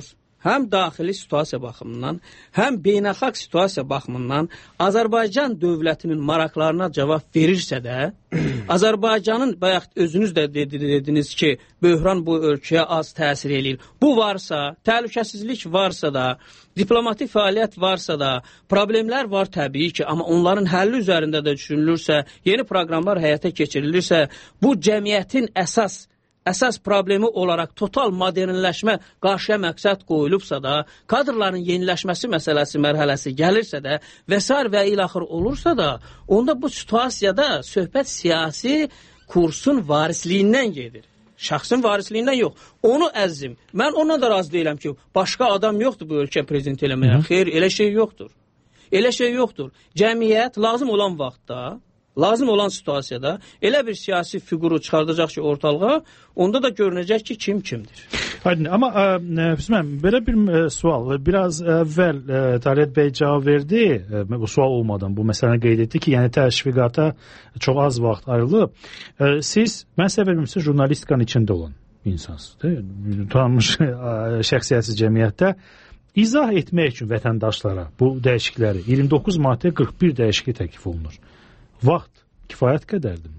[SPEAKER 6] həm daxili situasiya baxımından, həm beynəlxalq situasiya baxımından Azərbaycan dövlətinin maraqlarına cavab verirsə də, Azərbaycanın, bayaq özünüz də dediniz ki, böhran bu ölkəyə az təsir eləyir. Bu varsa, təhlükəsizlik varsa da, diplomatik fəaliyyət varsa da, problemlər var təbii ki, amma onların həlli üzərində də düşünülürsə, yeni proqramlar həyata keçirilirsə, bu cəmiyyətin əsas problemi olaraq total modernləşmə qarşıya məqsəd qoyulubsa da, kadrların yeniləşməsi məsələsi mərhələsi gəlirsə də və s. və ilaxır olursa da, onda bu situasiyada söhbət siyasi kursun varisliyindən gedir. Şəxsin varisliyindən yox. Onu əzizim, mən ondan da razı deyiləm ki, başqa adam yoxdur bu ölkə prezident eləməyə. Xeyr, elə şey yoxdur. Elə şey yoxdur. Cəmiyyət lazım olan vaxtda, lazım olan situasiyada elə bir siyasi fiquru çıxardacaq ki ortalığa, onda da görünəcək ki kim kimdir.
[SPEAKER 3] Aydın, amma Füsun, belə bir sual. Biraz əvvəl Talib bəy cavab verdi, bu sual olmadan bu məsələni qeyd etdi ki, yəni təşviqata çox az vaxt ayrılıb. Siz, mən sizə vermişsiniz, jurnalistikanın içində olan insansınız, tanınmış şəxsiyyətsiz cəmiyyətdə. İzah etmək üçün vətəndaşlara bu dəyişiklikləri 29 maddə 41 dəyişiklik təklif olunur. Vaxt kifayət qədərdirmi?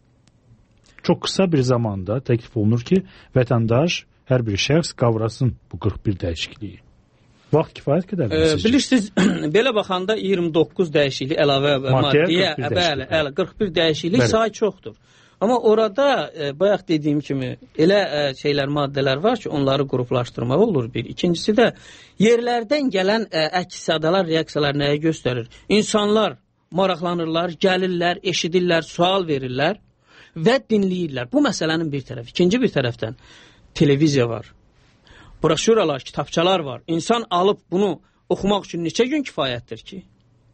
[SPEAKER 3] Çox qısa bir zamanda təklif olunur ki, vətəndaş, hər bir şəxs qavrasın bu 41 dəyişikliyi. Vaxt kifayət qədərdirmi sizcə?
[SPEAKER 6] Bilirsiniz, belə baxanda 29 dəyişiklik əlavə maddiyə, 41 dəyişiklik say çoxdur. Amma orada, bayaq dediyim kimi, elə maddələr var ki, onları qruplaşdırmaq olur bir. İkincisi də, yerlərdən gələn əks-sədalar, reaksiyalar nəyə göstərir? İnsanlar maraqlanırlar, gəlirlər, eşidirlər, sual verirlər və dinləyirlər. Bu məsələnin bir tərəfi. İkinci bir tərəfdən televiziya var, broşuralar, kitabçalar var. İnsan alıb bunu oxumaq üçün neçə gün kifayətdir ki?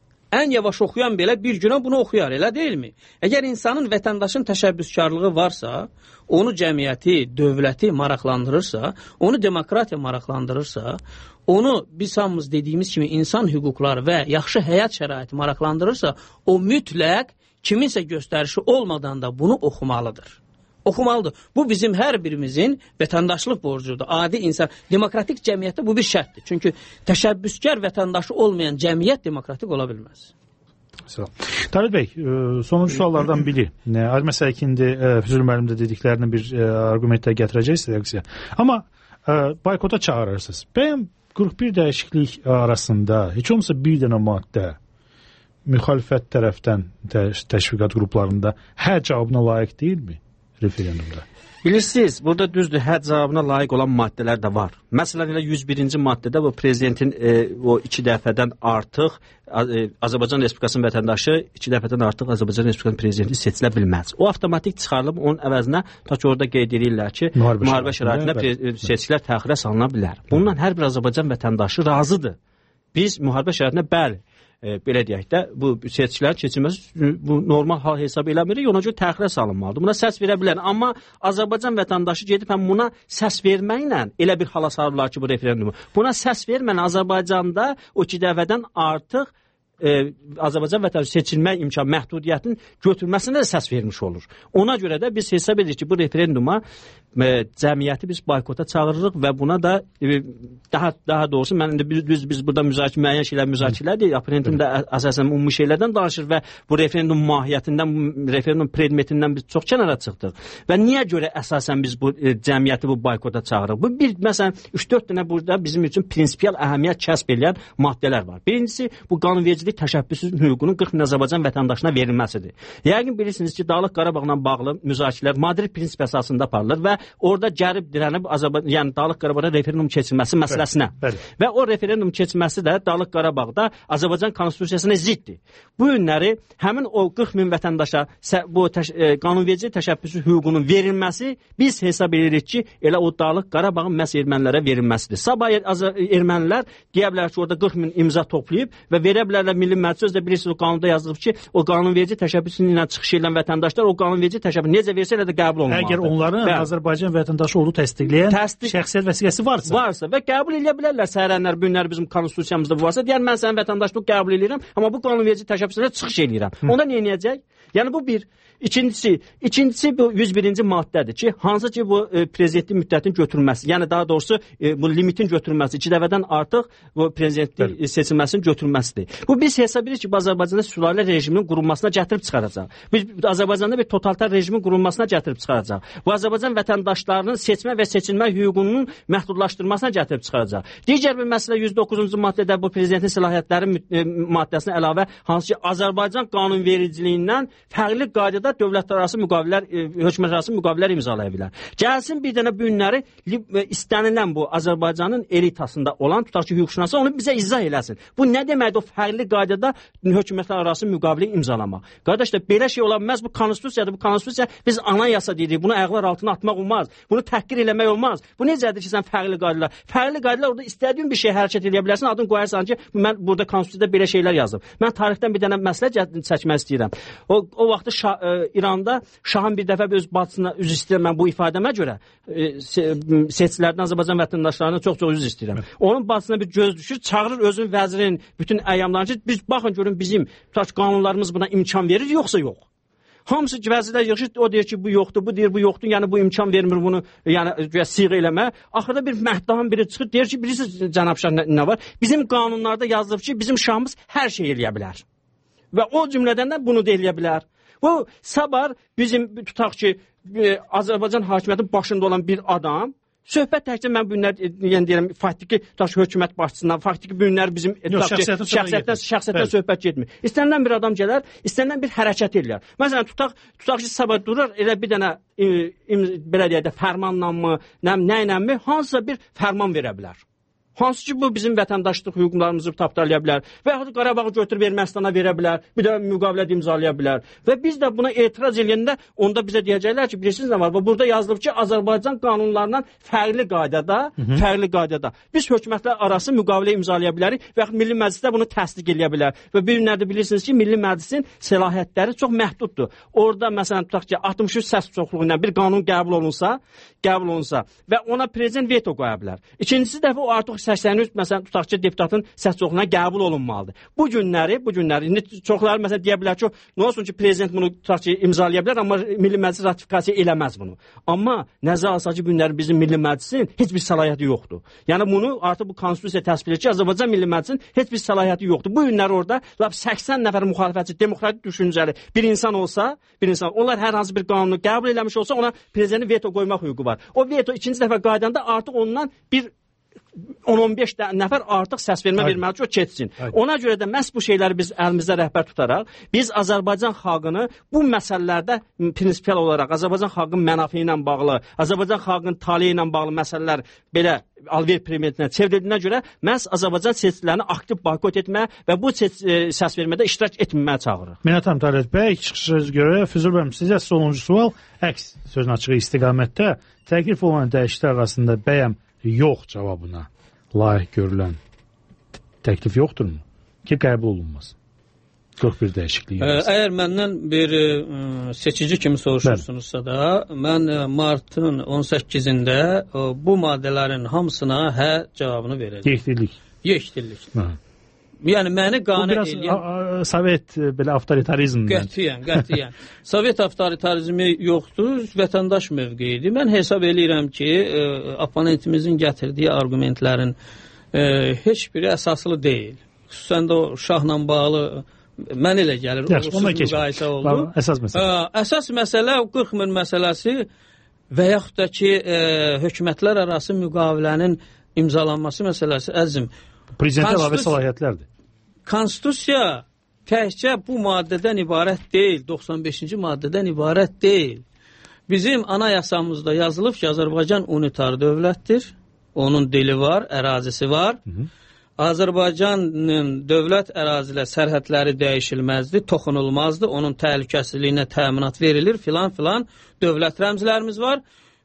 [SPEAKER 6] Ən yavaş oxuyan belə bir günə bunu oxuyar, elə deyilmi? Əgər insanın, vətəndaşın təşəbbüskarlığı varsa, onu cəmiyyəti, dövləti maraqlandırırsa, onu demokratiya maraqlandırırsa, onu biz hamımız dediyimiz kimi insan hüquqları və yaxşı həyat şəraiti maraqlandırırsa, o mütləq kiminsə göstərişi olmadan da bunu oxumalıdır. Oxumalıdır. Bu bizim hər birimizin vətəndaşlıq borcudur. Adi insan, demokratik cəmiyyətdə bu bir şərtdir. Çünki təşəbbüskar vətəndaşı olmayan cəmiyyət demokratik ola bilməz.
[SPEAKER 3] Sağ ol. Talib bəy, sonuncu suallardan biri. Məsələn ki, indi Füzuli müəllim də dediklərini bir argumentlə gətirəcəksiniz. Amma boykota çağırırsınız. Bəyəm 41 dəyişiklik arasında heç olmasa bir dənə maddə müxalifət tərəfdən təşviqat qruplarında hə cavabına layiq deyilmi referendumda?
[SPEAKER 7] Bilirsiniz, burada düzdür, hə cavabına layiq olan maddələr də var. Məsələn, elə 101-ci maddədə bu prezidentin o 2 dəfədən artıq Azərbaycan Respublikasının vətəndaşı 2 dəfədən artıq Azərbaycan Respublikasının prezidenti seçilə bilməz. O avtomatik çıxarılıb, onun əvəzinə ta ki orada qeyd edirlər ki, müharibə şəraitində seçkilər təxirə salına bilər. Bununla hər bir Azərbaycan vətəndaşı razıdır. Biz müharibə şəraitində bəli, belə deyək də, bu seçkilərin keçilməsi bu normal hal hesab eləmirik, ona görə təxirə salınmalıdır. Buna səs verə bilər, amma Azərbaycan vətəndaşı gedib həm buna səs verməklə elə bir hala sarırlar ki, bu referendumu. Buna səs verməklə Azərbaycanda o 2 dəfədən artıq Azərbaycan vətəndaşı seçilmək imkan məhdudiyyətinin götürməsində də səs vermiş olur. Ona görə də biz hesab edirik ki, bu referenduma cəmiyyəti biz boykota çağırırıq və buna da daha doğrusu mən indi biz burada müəyyən şeylər müzakirədir. Referendumda əsasən ümumi şeylərdən danışır və bu referendum mahiyyətindən, referendum predmetindən biz çox kənara çıxdıq. Və niyə görə əsasən biz bu cəmiyyəti bu boykota çağırırıq? Bu bir məsələn 3-4 dənə burada bizim üçün prinsipial əhəmiyyət kəsb edən maddələr var. Birincisi bu qanunvericilik təşəbbüsü hüququnun 40 min Azərbaycan vətəndaşına verilməsidir. Yəqin bilirsiniz ki, Dağlıq Qarabağla bağlı müzakirələr Madrid prinsip əsasında aparılır və orada gəlib dirənib yəni Dağlıq Qarabağda referendum keçirilməsi məsələsinə. Və o referendum keçirilməsi də Dağlıq Qarabağda Azərbaycan konstitusiyasına ziddir. Bu günləri həmin o 40 min vətəndaşa bu qanunverici təşəbbüsü hüququnun verilməsi biz hesab edirik ki, elə o Dağlıq Qarabağın məhz ermənilərə verilməsidir. Sabah ermənilər deyə bilər ki, orada 40 min imza toplayıb və verə bilərlər Milli Məclis özü də bilirsiniz o qanunda yazılıb ki, o qanunverici təşəbbüsü ilə çıxış edən vətəndaşlar o qanunverici təşəbbüs necə versə elə də qəbul olunmalıdır.
[SPEAKER 3] Əgər onların Azərbaycan vətəndaşı olduğu təsdiqləyən şəxsiyyət vəsiqəsi varsa və qəbul edə bilərlər sərənlər, bu günlər bizim konstitusiyamızda bu varsa, deyər mən sənin vətəndaşlıq qəbul edirəm, amma bu qanunverici təşəbbüslə çıxış edirəm. Onda nə edəcək? Yəni bu bir. İkincisi bu 101-ci maddədir ki, hansı ki bu prezidentlik müddətinin götürülməsi, yəni daha doğrusu bu limitin götürülməsi, 2 dəfədən artıq bu prezidentlik seçilməsinin götürülməsidir. Bu biz hesab edirik ki, Azərbaycanda sülalə rejiminin qurulmasına gətirib çıxaracaq. Biz Azərbaycanda bir totalitar rejimin qurulmasına gətirib çıxaracaq. Bu Azərbaycan vətəndaşlarının seçmə və seçilmə hüququnun məhdudlaşdırmasına gətirib çıxaracaq. Digər bir məsələ 109-cu maddədə bu prezidentin səlahiyyətləri maddəsinə əlavə hansı ki Azərbaycan qanunvericiliyindən fərqli qaydada dövlətlərarası müqavilələr, hökumətlərarası müqavilələr imzalaya bilər. Gəlsin bir dənə bu günləri istənilən bu Azərbaycanın elitasında olan tutaq ki hüquqşünası onu bizə izah eləsin. Bu nə deməkdir o fərqli qaydada hökumətlərarası müqavilə imzalamaq? Qardaşlar belə şey ola bilməz. Bu konstitusiyadır. Bu konstitusiya biz anayasa deyirik. Bunu ayaqlar altına atmaq olmaz. Bunu təhqir eləmək olmaz. Bu necədir ki sən fərqli qaydalar? Fərqli qaydalar orada istədiyin bir şey hərəkət edə bilərsən. Adını qoyarsan ki, mən burada konstitusiyada belə şeylər yazdım. Mən tarixdən bir dənə məsələ çəkmək istəyirəm. O vaxtı İranda şahın bir dəfə öz bacısına üzr istəyirəm mən bu ifadəmə görə seçilərdən Azərbaycan vətəndaşlarına çox üzr istəyirəm. Onun bacısına bir göz düşür, çağırır özünün vəzirin bütün əyyamlarını ki, biz baxın görün bizim qanunlarımız buna imkan verir yoxsa yox. Hamısı vəzirlər yığışır, o deyir ki bu yoxdur, bu deyir bu yoxdur, yəni bu imkan vermir bunu, yəni siğə eləmə. Axırda bir məhdahan biri çıxır, deyir ki bilirsiniz cənab şah nə var? Bizim qanunlarda yazılıb ki, bizim şahımız hər şey eləyə bilər. Və o cümlədən də bunu da eləyə bilər. Bu sabah bizim tutaq ki Azərbaycan hakimiyyətinin başında olan bir adam söhbət təkcə mən bu günlər yəni deyirəm faktiki tutaq hökumət başçısından, faktiki bu günlər bizim şəxsiyyətdən söhbət getmir. İstənilən bir adam gələr, istənilən bir hərəkət elər. Məsələn tutaq ki sabah durur elə bir dənə belə deyək də fərmanla nə ilə hansısa bir fərman verə bilər. Hansı ki bu bizim vətəndaşlıq hüquqlarımızı tapdalaya bilər və yaxud Qarabağı götürüb Ermənistana verə bilər, bir də müqavilə imzalaya bilər. Və biz də buna etiraz edəndə onda bizə deyəcəklər ki, bilirsiniz nə var? Burada yazılıb ki, Azərbaycan qanunlarından fərqli qaydada biz hökumətlər arası müqavilə imzalaya bilərik və Milli Məclisdə bunu təsdiq edə bilər. Və bir günlərdə bilirsiniz ki, Milli Məclisin səlahiyyətləri çox məhduddur. Orada məsələn tutaq ki, 63 səs çoxluğu ilə bir qanun qəbul olunsa və ona prezident veto qoya bilər. İkincisi dəfə o artıq 83 məsələn tutaq ki, deputatın səs çoxluğuna qəbul olunmalıdır. Bu günləri indi çoxları məsələn deyə bilər ki, nə olsun ki, prezident bunu tutaq ki, imzalaya bilər, amma Milli Məclis ratifikasiya eləməz bunu. Amma nəzərə alsaq ki, bu günləri bizim Milli Məclisin heç bir səlahiyyəti yoxdur. Yəni bunu artıq bu konstitusiya təsbit edir ki, Azərbaycan Milli Məclisin heç bir səlahiyyəti yoxdur. Bu günləri orada 80 nəfər müxalifətçi, demokratik düşüncəli bir insan olsa, onlar hər hansı bir qanunu qəbul eləmiş olsa, ona prezidentin veto qoymaq hüququ var. O veto ikinci dəfə qaydanda artıq ondan bir 10-15 nəfər artıq səs verməli ki, o keçsin. Ona görə də məhz bu şeyləri biz əlimizdə rəhbər tutaraq, biz Azərbaycan xalqını bu məsələlərdə prinsipial olaraq Azərbaycan xalqının mənafi ilə bağlı, Azərbaycan xalqının taleyi ilə bağlı məsələlər belə alver prioritetine çevrildiyinə görə məhz Azərbaycan seçkilərini aktiv boykot etməyə və bu səs vermədə iştirak etməməyə çağırır. Minətam Talib bəy, çıxışınıza görə Füzul bəy, sizə sonuncu sual əks sözün açığı istiqamətdə təklif olan dəyişikliklər arasında bəyəm yox cavabına layiq görülən təklif yoxdurmu ki, qəbul olunmaz? 41 dəyişiklik.
[SPEAKER 6] Əgər məndən bir seçici kimi soruşursunuzsa da, mən martın 18-də bu maddələrin hamısına hə cavabını verəcəm. Yekdillik. Yəni məni qane eləyən...
[SPEAKER 3] Bu biraz Sovet belə avtoritarizmdən.
[SPEAKER 6] Qətiyyən. Sovet avtoritarizmi yoxdur, vətəndaş mövqeyidir. Mən hesab eləyirəm ki, oponentimizin gətirdiyi argumentlərin heç biri əsaslı deyil. Xüsusən də o şahla bağlı mən elə gəlir, uğursuz müqayisə oldu. Əsas məsələ 40 min məsələsi və yaxud da ki, hökumətlər arası müqavilənin imzalanması məsələsi əzim.
[SPEAKER 3] Prezidentə əlavə səlahiyyətlərdir.
[SPEAKER 6] Konstitusiya təkcə bu maddədən ibarət deyil, 95-ci maddədən ibarət deyil. Bizim anayasamızda yazılıb ki, Azərbaycan unitar dövlətdir, onun dili var, ərazisi var. Azərbaycanın dövlət ərazilə sərhədləri dəyişilməzdir, toxunulmazdır, onun təhlükəsizliyinə təminat verilir, filan dövlət rəmzlərimiz var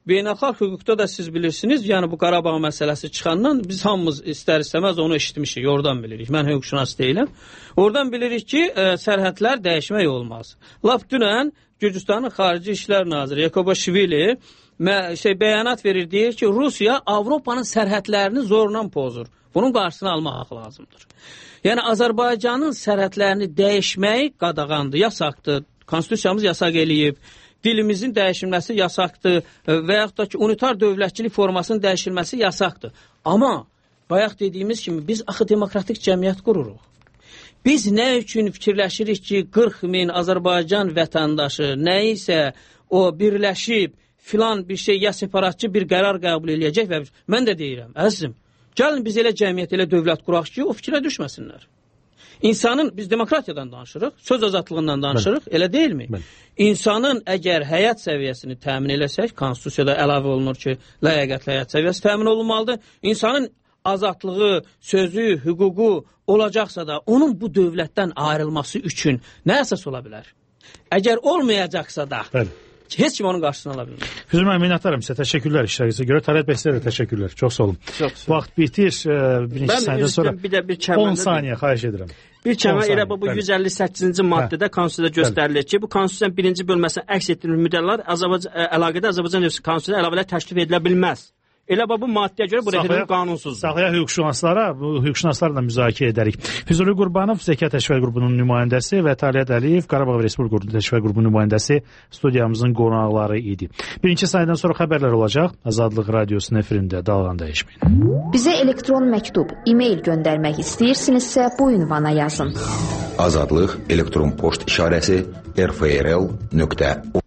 [SPEAKER 6] beynəlxalq hüquqda da siz bilirsiniz, yəni bu Qarabağ məsələsi çıxandan biz hamımız istər-istəməz onu eşitmişik, oradan bilirik. Mən hüquqşünas deyiləm. Oradan bilirik ki, sərhədlər dəyişmək olmaz. Lap dünən Gürcüstanın Xarici İşlər Naziri Yakobaşvili bəyanat verir, deyir ki, Rusiya Avropanın sərhədlərini zorla pozur. Bunun qarşısını almaq lazımdır. Yəni Azərbaycanın sərhədlərini dəyişmək qadağandır, yasaqdır. Konstitusiyamız yasaq eləyib. Dilimizin dəyişilməsi yasaqdır və yaxud da ki, unitar dövlətçilik formasının dəyişilməsi yasaqdır. Amma bayaq dediyimiz kimi biz axı demokratik cəmiyyət qururuq. Biz nə üçün fikirləşirik ki, 40 min Azərbaycan vətəndaşı nə isə o birləşib filan bir şey, ya separatçı bir qərar qəbul eləyəcək və mən də deyirəm, əzizim, gəlin biz elə cəmiyyət, elə dövlət quraq ki, o fikrə düşməsinlər. İnsanın, biz demokratiyadan danışırıq, söz azadlığından danışırıq, elə deyilmi? İnsanın əgər həyat səviyyəsini təmin eləsək, konstitusiyada əlavə olunur ki, ləyaqətli həyat səviyyəsi təmin olunmalıdır. İnsanın azadlığı, sözü, hüququ olacaqsa da, onun bu dövlətdən ayrılması üçün nə əsas ola bilər? Əgər olmayacaqsa da, heç kim onun qarşısını ala bilmir.
[SPEAKER 3] Füzul müəllim, minnətdarım sizə. Təşəkkürlər işlərinizə görə. Talət bəy, sizə də təşəkkürlər. Çox sağ olun. Vaxt bitir. Birinci saniyyədən sonra 10 saniyə xahiş edirəm.
[SPEAKER 7] Bir kəmə elə bu 158-ci maddədə konstitusiyada göstərilir ki, bu konstitusiyanın birinci bölməsində əks etdirilmiş müddəalar əlaqədə Azərbaycan konstitusiyasına əlavələr təklif edilə bilməz. Elə bu maddəyə görə bu referendum qanunsuzdur.
[SPEAKER 3] Saxlaya hüquqşünaslarla müzakirə edərik. Füzuli Qurbanov, Zəka Təşviq qrupunun nümayəndəsi və Talət Əliyev, Qarabağ Respublika Təşviq qrupunun nümayəndəsi studiyamızın qonaqları idi. Birinci sayıdan sonra xəbərlər olacaq. Azadlıq Radiosunun efirində dalğan dəyişməyin.
[SPEAKER 4] Bizə elektron məktub, e-mail göndərmək istəyirsinizsə bu ünvana yazın.
[SPEAKER 5] Azadlıq elektron poçt işarəsi rfrl.org